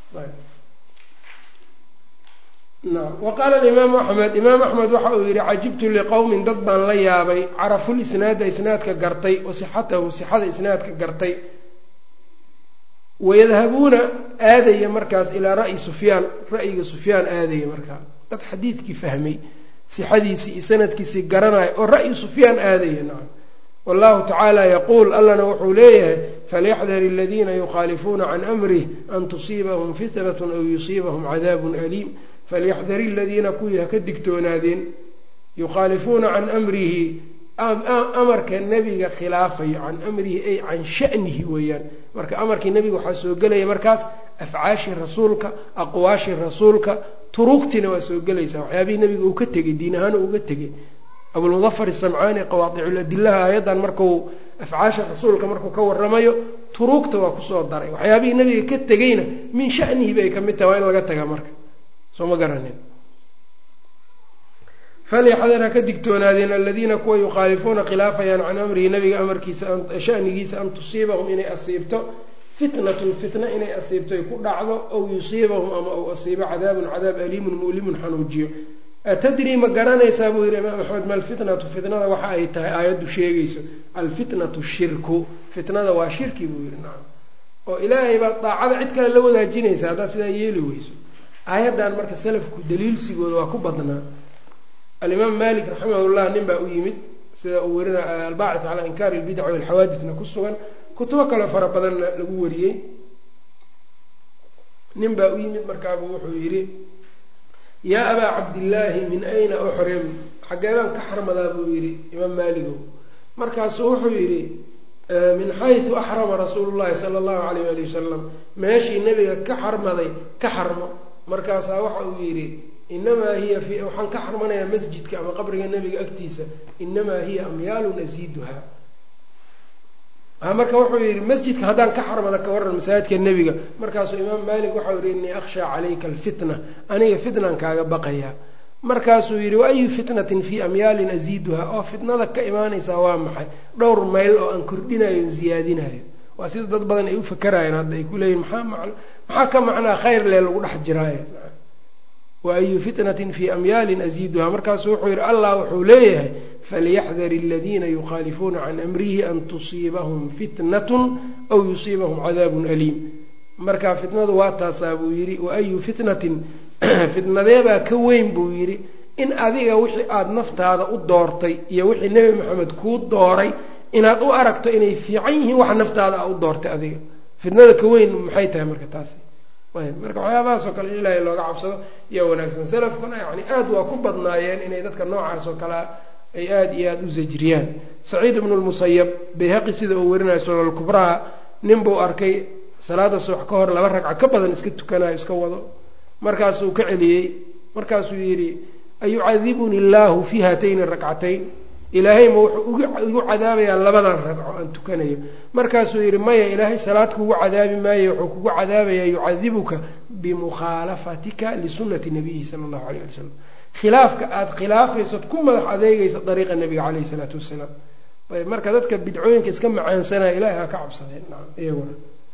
وqاl الإmaaم أحmed imaam أحmed waxa uu yihi cajibtu لqowmin dad baan la yaabay carafu lisnaada isnaadka gartay wasixatahu sixada isnaadka gartay wayadhabuuna aadaya markaas ilaa ra'yi sufyaan ra'yiga sufyaan aadaya markaa dad xadiidkii fahmay sixadiisii iyo sanadkiisii garanaya oo ra'yi sufyaan aadaya nacam wallahu tacaala yaquul allana wuxuu leeyahay falyaxdar aladiina yukhaalifuuna can amrih an tusiibahum fitnat aw yusiibahum cadaabun aliim falyaxdar aladiina kuwii haka digtoonaadeen yukhaalifuuna can amrihi amarka nebiga khilaafayo can amrihi ay can sha'nihi weeyaan marka amarkii nebiga waxaa soo gelaya markaas afcaashii rasuulka aqwaashii rasuulka turuugtiina waa soo gelaysaa waxyaabihii nebiga uu ka tegey diin ahaan uga tegey abulmudafar isamcaani qawaadiculadillaha aayaddan markuu afcaasha rasuulka markuu ka waramayo turuugta waa kusoo daray waxyaabihii nebiga ka tegeyna min sha'nihi bay ka mid tahay waa in laga tagaa marka soo ma garanin falyaxdar ha ka digtoonaadeen aladiina kuwa yukhaalifuuna khilaafayaan can amrihi nabiga amarkiisa shanigiisa an tusiibahum inay asiibto fitnatun fitna inay asiibto ay ku dhacdo aw yusiibahum ama ou asiibo cadaabun cadaab aliimun mu'limun xanuujiyo atadrii ma garanaysaa buu yihi imaam axmed ma alfitnatu fitnada waxa ay tahay aayaddu sheegayso alfitnatu shirku fitnada waa shirki buu yihi nacam oo ilaahay baa daacada cid kale la wadaajinaysa haddaa sidaa yeeli weyso aayaddan marka salafku daliilsigooda waa ku badnaa alimaam malik raximahullah nin baa u yimid sida uu werina albacth calaa inkaari ilbidc walxawaadithna ku sugan kutubo kale fara badanna lagu wariyey nin baa u yimid markaabuu wuxuu yidhi yaa abaa cabdillaahi min ayna uxrim xaggeebaan ka xarmadaa buu yidhi imaam maaligow markaasuu wuxuu yidhi min xaysu axrama rasuulu llahi sala allahu alayh ali wasalam meeshii nebiga ka xarmaday ka xarmo markaasaa waxa uu yidhi inamaa hiya waxaan ka xarmanayaa masjidka ama qabriga nebiga agtiisa inamaa hiya amyaalun asiiduhaa marka wuxuu yidhi masjidka haddaan ka xarmada ka waran masaajidka nebiga markaasuu imaam maalik waxau yihi innii akhshaa calayka alfitna aniga fitnan kaaga baqayaa markaasuu yidhi waayu fitnatin fii amyaalin asiiduhaa oo fitnada ka imaanaysaa waa maxay dhowr mayl oo aan kordhinayo on siyaadinayo waa sida dad badan ay u fakarayaan hadda ay ku leeyihin maxaa ka macnaa khayr lee lagu dhex jiraaye waayu fitnatin fii amyaalin asiiduhaa markaasuu wuxuu yidhi allah wuxuu leeyahay falyaxdar aladiina yukhaalifuuna can amrihi an tusiibahum fitnatun aw yusiibahum cadaabun aliim marka fitnadu waa taasaa buu yidhi waayu fitnatin fitnadeebaa ka weyn buu yidhi in adiga wixii aada naftaada u doortay iyo wixii nebi maxamed kuu dooray inaad u aragto inay fiican yihiin waxa naftaada a u doortay adiga fitnada ka weyn maxay tahay marka taasi marka waxyaabahaasoo kale in ilaahay looga cabsado iyo wanaagsan salafkuna yani aada waa ku badnaayeen inay dadka noocaas oo kalea ay aada iyo aada u sajriyaan saciid ibnu lmusayab bayhaqi sida uu werinayo sunan kubraha nin buu arkay salaada subax ka hor 2 ragca ka badan iska tukanayo iska wado markaasuu ka celiyey markaasuu yidhi ayucadibuni illaahu fii haatayni rakcatayn ilaahay ma wuxuu igu cadaabayaa 2dan ragco aan tukanayo markaasuu yidhi maya ilaahay salaad kugu cadaabi maayo wuxuu kugu cadaabayaa yucadibuka bimukhaalafatika lisunati nabiyihi sala allahu alayh ali wasalam khilaafka aada khilaafaysood ku madax adeegaysa dariiqa nabiga caleyhi salaatu wasalaam ayb marka dadka bidcooyinka iska macaansanaya ilaahay ha ka cabsadeen nacam iyaguna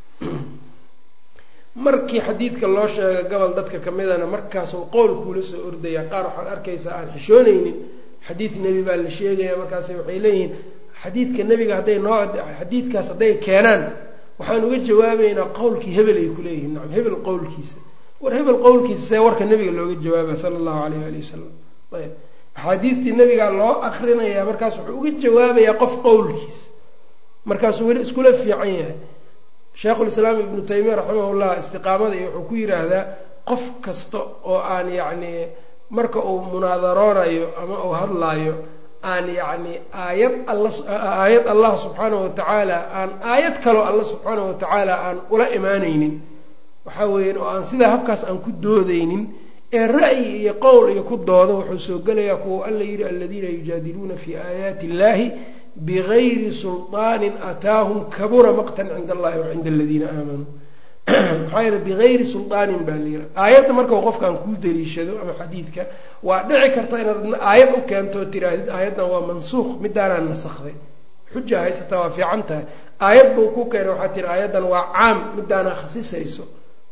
markii xadiidka loo sheega gobol dadka kamidana markaasuu qowl kuula soo ordaya qaar waxaad arkaysaa aan xishoonaynin xadiid nebi baa la sheegaya markaas waxay leeyihiin xadiidka nebiga xadiidkaas hadday keenaan waxaan uga jawaabaynaa qowlkii hebel ay kuleeyihiin nacam hebel qowlkiisa war hebel qowlkiisa see warka nebiga looga jawaaba sala allahu alayh ali wasalam ayb axaadiidtii nebigaa loo akrinayaa markaas wuxuu uga jawaabayaa qof qowlkiisa markaasuu weli iskula fiican yahay sheikhulislaam ibnu taymiya raximahullah istiqaamada iyo wuxuu ku yidhaahdaa qof kasta oo aan yacni marka uu munaadaroonayo ama uu hadlaayo aan yacni aayad allah subxaanahu watacaala aan aayad kaloo alla subxaanahu watacaala aan ula imaanaynin waxaa weeyaan oo aan sidaa habkaas aan ku doodaynin ee ra'yi iyo qowl iyo ku doodo wuxuu soo gelayaa kuwa alla yidhi aladiina yujaadiluuna fii aayaati illahi bigayri sulطaanin ataahum kabura maqtan cinda allahi wa cinda aladiina aamanuu maxaa yeele bigayri sulطaanin baa la yidhi aayadda marka qofkaan kuu daliishado ama xadiidka waa dhici karta inaad aayad u keento oo tirahdid aayaddan waa mansuuq midaanaan nasakday xuja haysataa waa fiican tahay aayad buu ku keena waxaad tiri aayaddan waa caam midaanaa khasisayso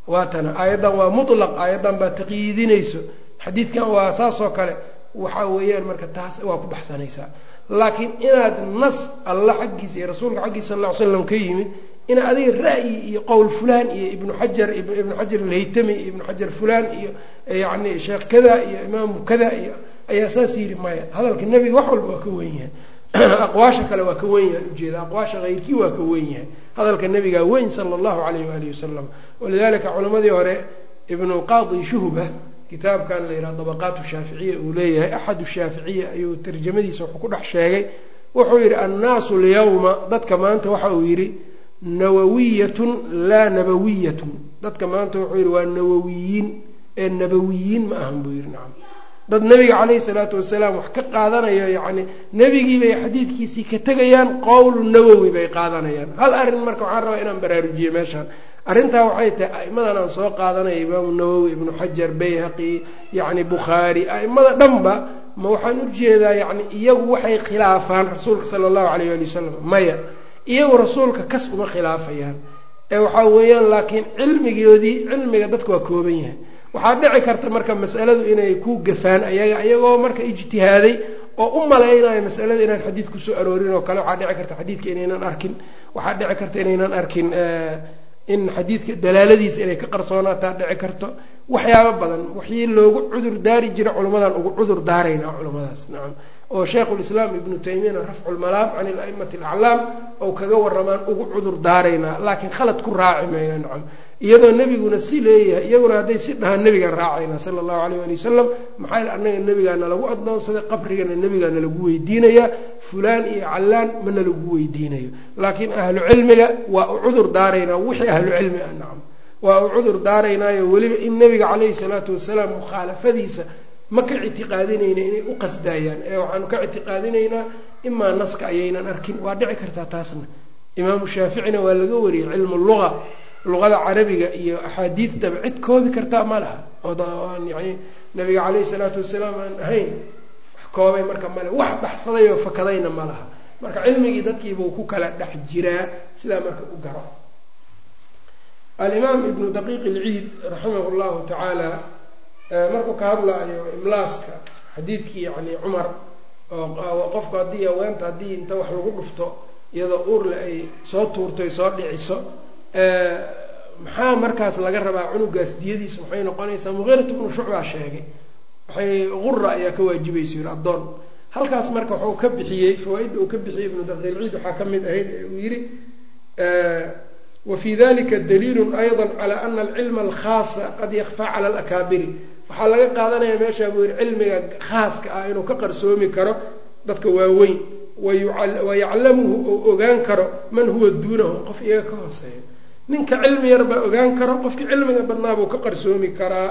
waatana aayadan waa mutlaq, aayadan baa taqyiidinayso, xadiidkan waa saas oo kale, waxa weeyaan marka taas waa ku baxsanaysaa. laakiin inaad nas alla xaggiisa iyo rasuulka xaggiisa sal lla ly slam ka yimid ina adiga ra'yi iyo qowl fulaan iyo ibnu xajar alhaytami iyo ibnu xajar fulaan iyo yani sheekh kada iyo imaamu kada iyo ayaa saas yidhi maya, hadalka nebiga wax walba waa ka wen yahay aqwaasha kale waa ka wen yahay, ujeeda aqwaasha hayrkii waa ka wen yahay, hadalka nebigaa weyn sala allahu alayh waalihi wasalam. walidalika culamadii hore ibnu qaadi shuhba kitaabkan la yidhaha dabaqaat shaaficiya uu leeyahay, axad shaaficiya ayuu tarjamadiisa wuxuu ku dhex sheegay, wuxuu yidhi annaasu lyawma, dadka maanta waxa uu yidhi nawawiyatun laa nabawiyatun, dadka maanta wuxuu yidhi waa nawawiyiin ee nabawiyiin ma ahan buu yidhi. nacam, dad nebiga calayhi salaatu wasalaam wax ka qaadanayo, yacni nebigii bay xadiidkiisii ka tegayaan, qowlu nawowi bay qaadanayaan. hal arrin marka waxaan rabaa inaan baraarujiyo meeshaan, arrintaa waxay tahay a'immadan aan soo qaadanaya imaamu nawowi, ibnu xajar, bayhaqi, yacni bukhaari, a'immada dhanba ma waxaan u jeedaa yacni iyagu waxay khilaafaan rasuulka sala allahu alayh ali wasalam? maya, iyagu rasuulka kas uma khilaafayaan, ee waxaa weeyaan laakiin cilmiga dadka waa kooban yahay. waxaa dhici karta marka mas'aladu inay ku gafaan iyagoo marka ijtihaaday oo u malaynayo mas'alada inaan xadiid kusoo aroorin oo kale. waxaa dhici karta xadiidka inaynan arkin, waxaa dhici karta inaynan arkin in xadiidka dalaaladiisa inay ka qarsoonaataa dhici karto, waxyaabo badan wixii loogu cudur daari jira culimmadan ugu cudur daaraynaa culimmadaas. nacam, oo shaykhulislaam ibnu taymiyana rafculmalaam can ila'immati alaclaam ou kaga waramaan ugu cudur daaraynaa, laakiin khalad ku raaci mayna. nacam, iyadoo nebiguna si leeyahay, iyaguna hadday si dhahaan nebigaan raacaynaa sala allahu alayh ali wasalam, maxaa annaga nebigaana lagu addoonsaday, qabrigana nebigaana lagu weydiinayaa, fulaan iyo callaan mana lagu weydiinayo. laakiin ahlu cilmiga waa u cudur daaraynaa, wixii ahlu cilmi ah. nacam, waa u cudur daaraynaayo weliba in nebiga calayhi salaatu wasalaam mukhaalafadiisa ma ka ictiqaadinayna inay u qasdaayaan, ee waxaanu ka ictiqaadinaynaa imaa naska ayaynan arkin, waa dhici kartaa taasna. imaamu shaaficina waa laga wariyey cilmu luqada carabiga iyo axaadiidtaba cid koobi kartaa ma laha, ooaan yani nabiga calayhi salaatu wasalaam aan ahayn wax koobay marka male, wax baxsaday oo fakadayna ma laha. marka cilmigii dadkiibuu ku kala dhex jiraa, sidaa marka u garo. alimaam ibnu daqiiq ilciid raximah llahu tacaala markuu ka hadlaayo imlaaska xadiidkii yani cumar oo qofku haddii haweenta haddii inta wax lagu dhufto iyadoo uurle ay soo tuurto ay soo dhiciso, maxaa markaas laga rabaa cunugaas diyadiisa maxay noqonaysaa? muqiirat ibnu shucbaa sheegay, waxay qura ayaa ka waajibaysa yiri addoon. halkaas marka wuxuu ka bixiyey fawaaidda uu ka bixiyey ibnu daqiiqilciid waxaa ka mid ahayd uu yihi wafii dalika daliilun ayضa calى ana alcilma alkhaasa qad yakfaa cala alakaabiri. waxaa laga qaadanaya meeshaa buu yihi cilmiga khaaska ah inuu ka qarsoomi karo dadka waaweyn, wayaclamuhu ou ogaan karo man huwa duunahum, qof iyaga ka hooseeya. ninka cilmi yar baa ogaan karo, qofkii cilmiga badnaa buu ka qarsoomi karaa.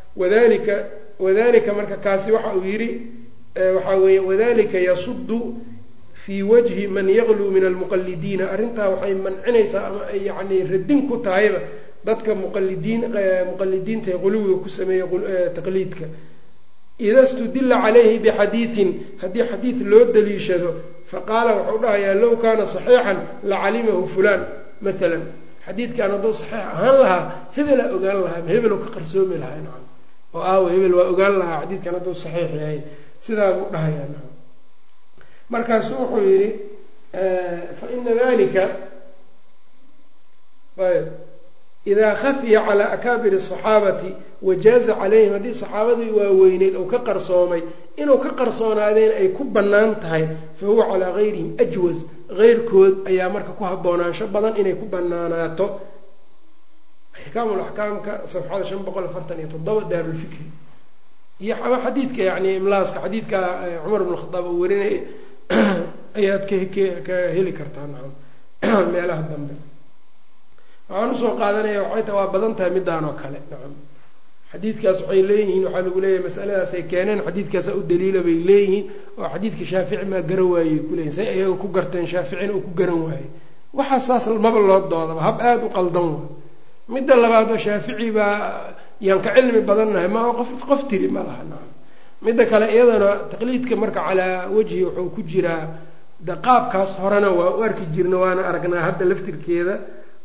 wadalika marka kaasi waxa uu yidhi waxaa weeye wadalika yasudu fii wajhi man yagluu min almuqalidiina. arrintaa waxay mancinaysaa ama ay yani radin ku tahayba dadka muqalidiinta ee quluwiga ku sameeya taqliidka. ida studila calayhi bixadiidin, haddii xadiid loo daliishado, faqaala wuxuu dhahayaa low kaana saxiixan lacalimahu fulaan maalan, xadiidkan hadduu saxiix ahaan lahaa hebelaa ogaan lahaa, ma hebel ka qarsoomi lahaa. nacam, oo aawo hebel waa ogaan lahaa xadiidkan hadduu saxiix yahay, sidaa buu dhahayaa. nacam, markaasu wuxuu yihi faina dalika idaa khafiya calaa akaabiri asaxaabati wajaaza calayhim, haddii saxaabadii waaweyneyd ou ka qarsoomay, inuu ka qarsoonaadeen ay ku bannaan tahay, fa huwa calaa gayrihim ajwaz, keyrkood ayaa marka ku haboonaansho badan inay ku banaanaato. axkaamulaxkaamka safxada 547 daarulfikri iyo xadiidka yani imlaaska xadiidka cumar bn khadaab uu warinay ayaad ka heli kartaa. nacam, meelaha dambe waxaan usoo qaadanaya waxay ta waa badan tahay midaan oo kale. nacam, xadiidkaas waxay leeyihiin, waxaa lagu leeyahay masaladaas ay keeneen xadiidkaasa u daliila bay leeyihiin, oo xadiidka shaafici maa garan waayey kuleeyihin, say ayaga ku garteen shaaficina uu ku garan waayey. waxaa saas maba loo doodaba, hab aada u qaldan wa. midda labaad oo shaafici baa yaan ka cilmi badannahay ma qof tiri ma laha. nacam, midda kale iyadana taqliidka marka calaa wajhi wuxuu ku jiraa de qaabkaas horena waa u arki jirna waana aragnaa hadda laftirkeeda,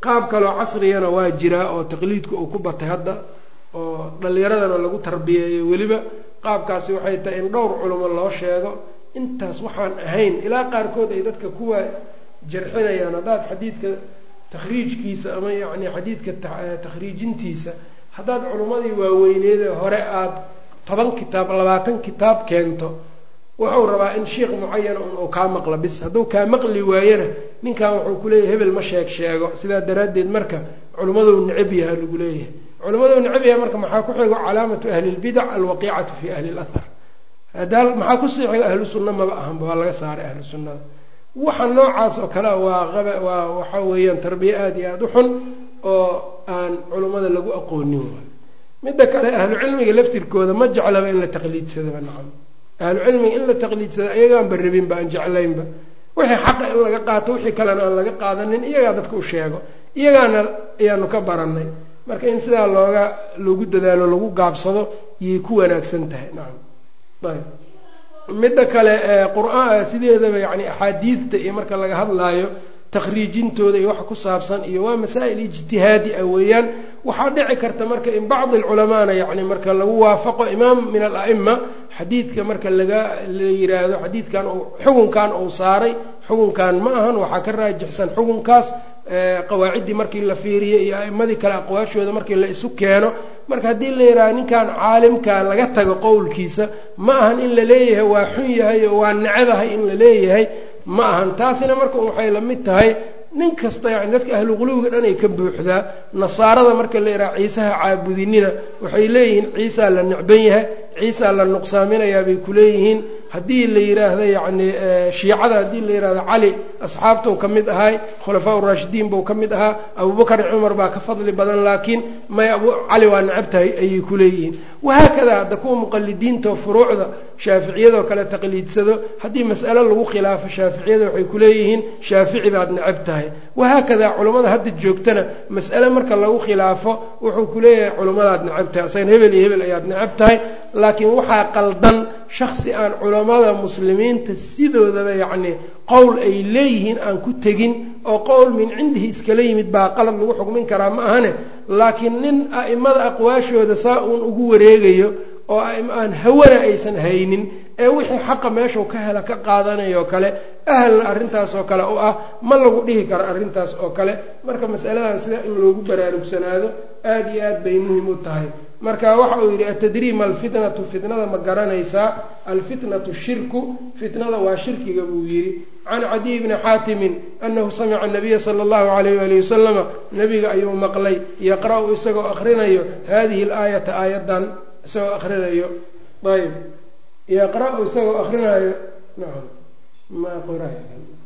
qaab kaloo casriyana waa jiraa oo taqliidku uu ku batay hadda oo dhallinyaradana lagu tarbiyeeyo weliba qaabkaasi waxay tahay in dhowr culamo loo sheego intaas waxaan ahayn ilaa qaarkood ay dadka kuwa jarxinayaan haddaad xadiidka takhriijkiisa ama yacni xadiidka takhriijintiisa haddaad culimmadii waaweyneedee hore aada 10 kitaab 20 kitaab keento wuxuu rabaa in sheikh mucayan uu kaa maqla bis hadduu kaa maqli waayana ninkan wuxuu ku leeyahay hebel ma sheego sidaa daraaddeed marka culimmaduu necab yaha lagu leeyahay culimmaduu necab yahay marka maxaa ku xigo calaamatu ahli lbidac alwaqiicatu fi ahli lathar hadaal maxaa ku sii xigo ahlu sunna maba ahanba waa laga saaray ahlu sunnada waxa noocaas oo kale waa waxa weeyaan tarbiye aada iyo aada u xun oo aan culimmada lagu aqoonin waay midda kale ahlu cilmiga laftirkooda ma jeclaba in la taqliidsadaba nacam ahlu cilmiga in la taqliidsado iyagaanba rabinba aan jeclaynba wixii xaqa in laga qaato wixii kalena aan laga qaadanin iyagaa dadka u sheego iyagaana ayaanu ka baranay marka in sidaa loogu dadaalo lagu gaabsado yay ku wanaagsan tahay nacam ayb midda kale qur-aan sideedaba yani axaadiidta iyo marka laga hadlaayo takhriijintooda iyo waxa ku saabsan iyo waa masaa'il ijtihaadi ah weeyaan waxaa dhici karta marka in bacdi alculamaana yani marka lagu waafaqo imaam min al-a'ima xadiidka marka la yiraahdo xadiidkan xukunkan uu saaray xukunkan ma ahan waxaa ka raajixsan xukunkaas qawaaciddii markii la fiiriyo iyo a'imadii kale aqwaashooda markii la isu keeno marka haddii la yidhaha ninkan caalimka laga tago qowlkiisa ma ahan in la leeyahay waa xun yahay oo waa necabahay in la leeyahay ma ahan taasina marka waxay la mid tahay nin kasta yani dadka ahlu quluwiga dhan ay ka buuxdaa nasaarada marka la yidhaha ciisaha caabudinina waxay leeyihiin ciisaa la necban yahay ciisaa la nuqsaaminayaa bay ku leeyihiin haddii la yidhaahdo yacni shiicada haddii la yidhahdo cali asxaabtou ka mid ahay khulafaa urashidiin buu ka mid ahaa abubakar iyo cumar baa ka fadli badan laakiin may cali waa necab tahay ayay ku leeyihiin wahaakadaa hadda kuwa muqalidiinta furuucda shaaficiyadoo kale taqliidsado haddii mas'alo lagu khilaafo shaaficiyada waxay ku leeyihiin shaafici baad necab tahay wahaakadaa culummada hadda joogtana mas'ale marka lagu khilaafo wuxuu ku leeyahay culummadaad necab tahay asagan hebel iyo hebel ayaad necab tahay laakiin waxaa qaldan shaksi aan culammada muslimiinta sidoodaba yacni qowl ay leeyihiin aan ku tegin oo qowl min cindihi iskala yimid baa qalad lagu xukmin karaa ma ahane laakiin nin a'imada aqwaashooda saa uun ugu wareegayo oo aan hawana aysan haynin ee wixii xaqa meeshuu ka hela ka qaadanayoo kale ahalna arrintaas oo kale u ah ma lagu dhihi karo arrintaas oo kale marka mas'aladan sida in loogu baraarugsanaado aada iyo aad bay muhim u tahay marka waxa uu yidhi atadrii ma alfitnatu fitnada ma garanaysaa alfitnatu shirku fitnada waa shirkiga buu yidhi can cadiy bni xaatimin anahu samica anabiya sala allahu alayh waali wasalama nabiga ayuu maqlay yaqra-u isagoo akrinayo hadihi alaayata aayadan isagoo akrinayo ayb yaqra-u isagoo akrinayo nacam ma qoray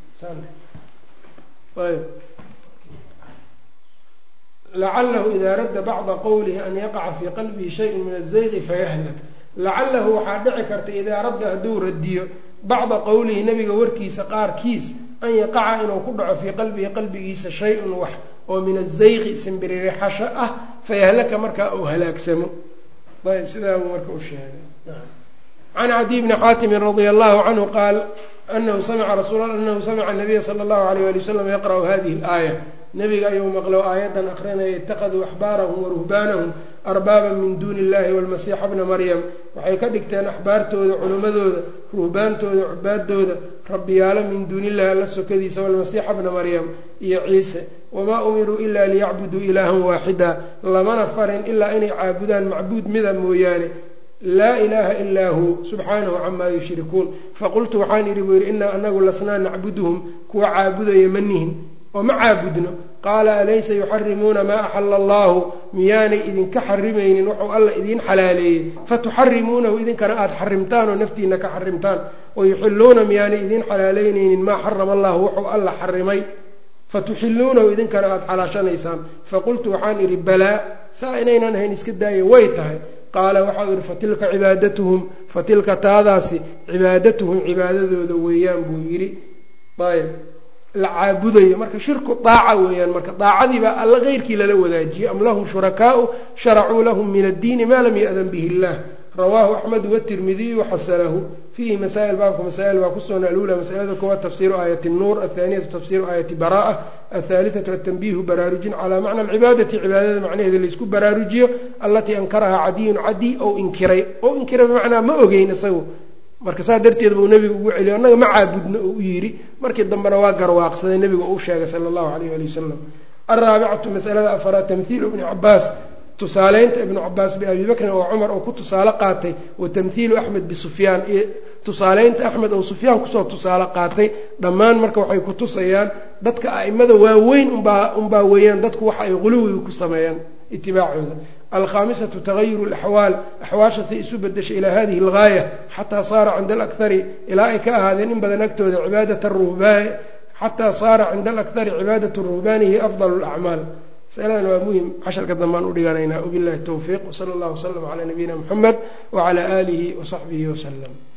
ayb lacalahu idaa radda bacda qowlihi an yaqaca fii qalbihi shayun min azayqi fayahlak lacalahu waxaa dhici karta idaa radda hadduu radiyo bacda qowlihi nabiga warkiisa qaarkiis an yaqaca inuu ku dhaco fii qalbihi qalbigiisa shay-un wax oo min azayqi simbiririxasho ah fayahlaka markaa uu halaagsamo ayb sidaabuu marka u sheegay can cadiy bni xaatimin radia allahu canhu qaal anahu samica nabiya sala allahu alayh ali wasalam yaqra'u hadihi alaaya nabiga ayuu maqlo aayadan akrinaya itakaduu axbaarahum waruhbaanahum arbaaban min duuni illahi walmasiixa bna maryam waxay ka dhigteen axbaartooda culimmadooda ruhbaantooda cubaadooda rabbiyaalo min duuni illahi alla sokadiisa walmasiixa bna maryam iyo ciise wamaa umiruu ilaa liyacbuduu ilaahan waaxida lamana farin ilaa inay caabudaan macbuud mida mooyaane laa ilaaha ilaa hu subxaanahu camaa yushrikuun faqultu waxaan idhi buu yidhi inaa anagu lasnaa nacbuduhum kuwa caabudaya manihin oo ma caabudno qaala alaysa yuxarimuuna maa axala allahu miyaanay idinka xarimaynin wuxuu alla idiin xalaaleeyey fatuxarimuunahu idinkana aada xarimtaan oo naftiina ka xarimtaan wayuxiluuna miyaanay idiin xalaaleynaynin maa xarama allahu wuxuu alla xarimay fatuxiluunahu idinkana aada xalaashanaysaan faqultu waxaan idhi balaa saa inaynan ahayn iska daaya way tahay qaala waxau idhi fatilka cibaadatuhum fatilka taadaasi cibaadatuhum cibaadadooda weeyaan buu yidhi ayb la caabudayo marka shirku daaca weeyaan marka daacadiibaa alla keyrkii lala wadaajiyey am lahum shurakaau sharacuu lahum min addiini maa lam ya'dan bihi illah rawaahu axmedu watirmidiyu xasanahu fiihi masaa'il baabka masaa'il baa ku sugan alula masalada koowaad tafsiiru aayati nuur athaaniyatu tafsiiru aayati baraa athaalithatu atanbiihu baraarujin calaa macna alcibaadati cibaadada macnaheeda laysku baraarujiyo allatii ankarahaa cadiyun cadi ou inkiray bimacnaa ma ogeyn isagu marka saa darteed buu nebigu ugu celiyo annaga ma caabudno oo u yidhi markii dambena waa garwaaqsaday nebigu uu sheegay sala allahu alayh ali wasalam alraabicatu masalada afaraad tamhiilu ibni cabaas tusaaleynta ibnu cabaas biabi bakrin oo cumar oo ku tusaale qaatay wa tamhiilu axmed bisufyaan iyo tusaaleynta axmed oo sufyaan kusoo tusaale qaatay dhammaan marka waxay ku tusayaan dadka a'imada waaweyn unbaa weeyaan dadku waxa ay quluwiga ku sameeyaan itibaacooda alkhaamisatu tagayuru alaxwaal axwaasha say isu bedeshay ilaa hadihi algaaya xataa saara cinda alakari ilaa ay ka ahaadeen in badan agtooda xataa saara cinda alakari cibaadatu ruhbaani hiya afdal alacmaal masaladan waa muhim casharka dambaan u dhiganaynaa wabillahi towfiiq wsala allahu wasalam calaa nabiyina muxamed wacalaa aalihi wasaxbihi wasalam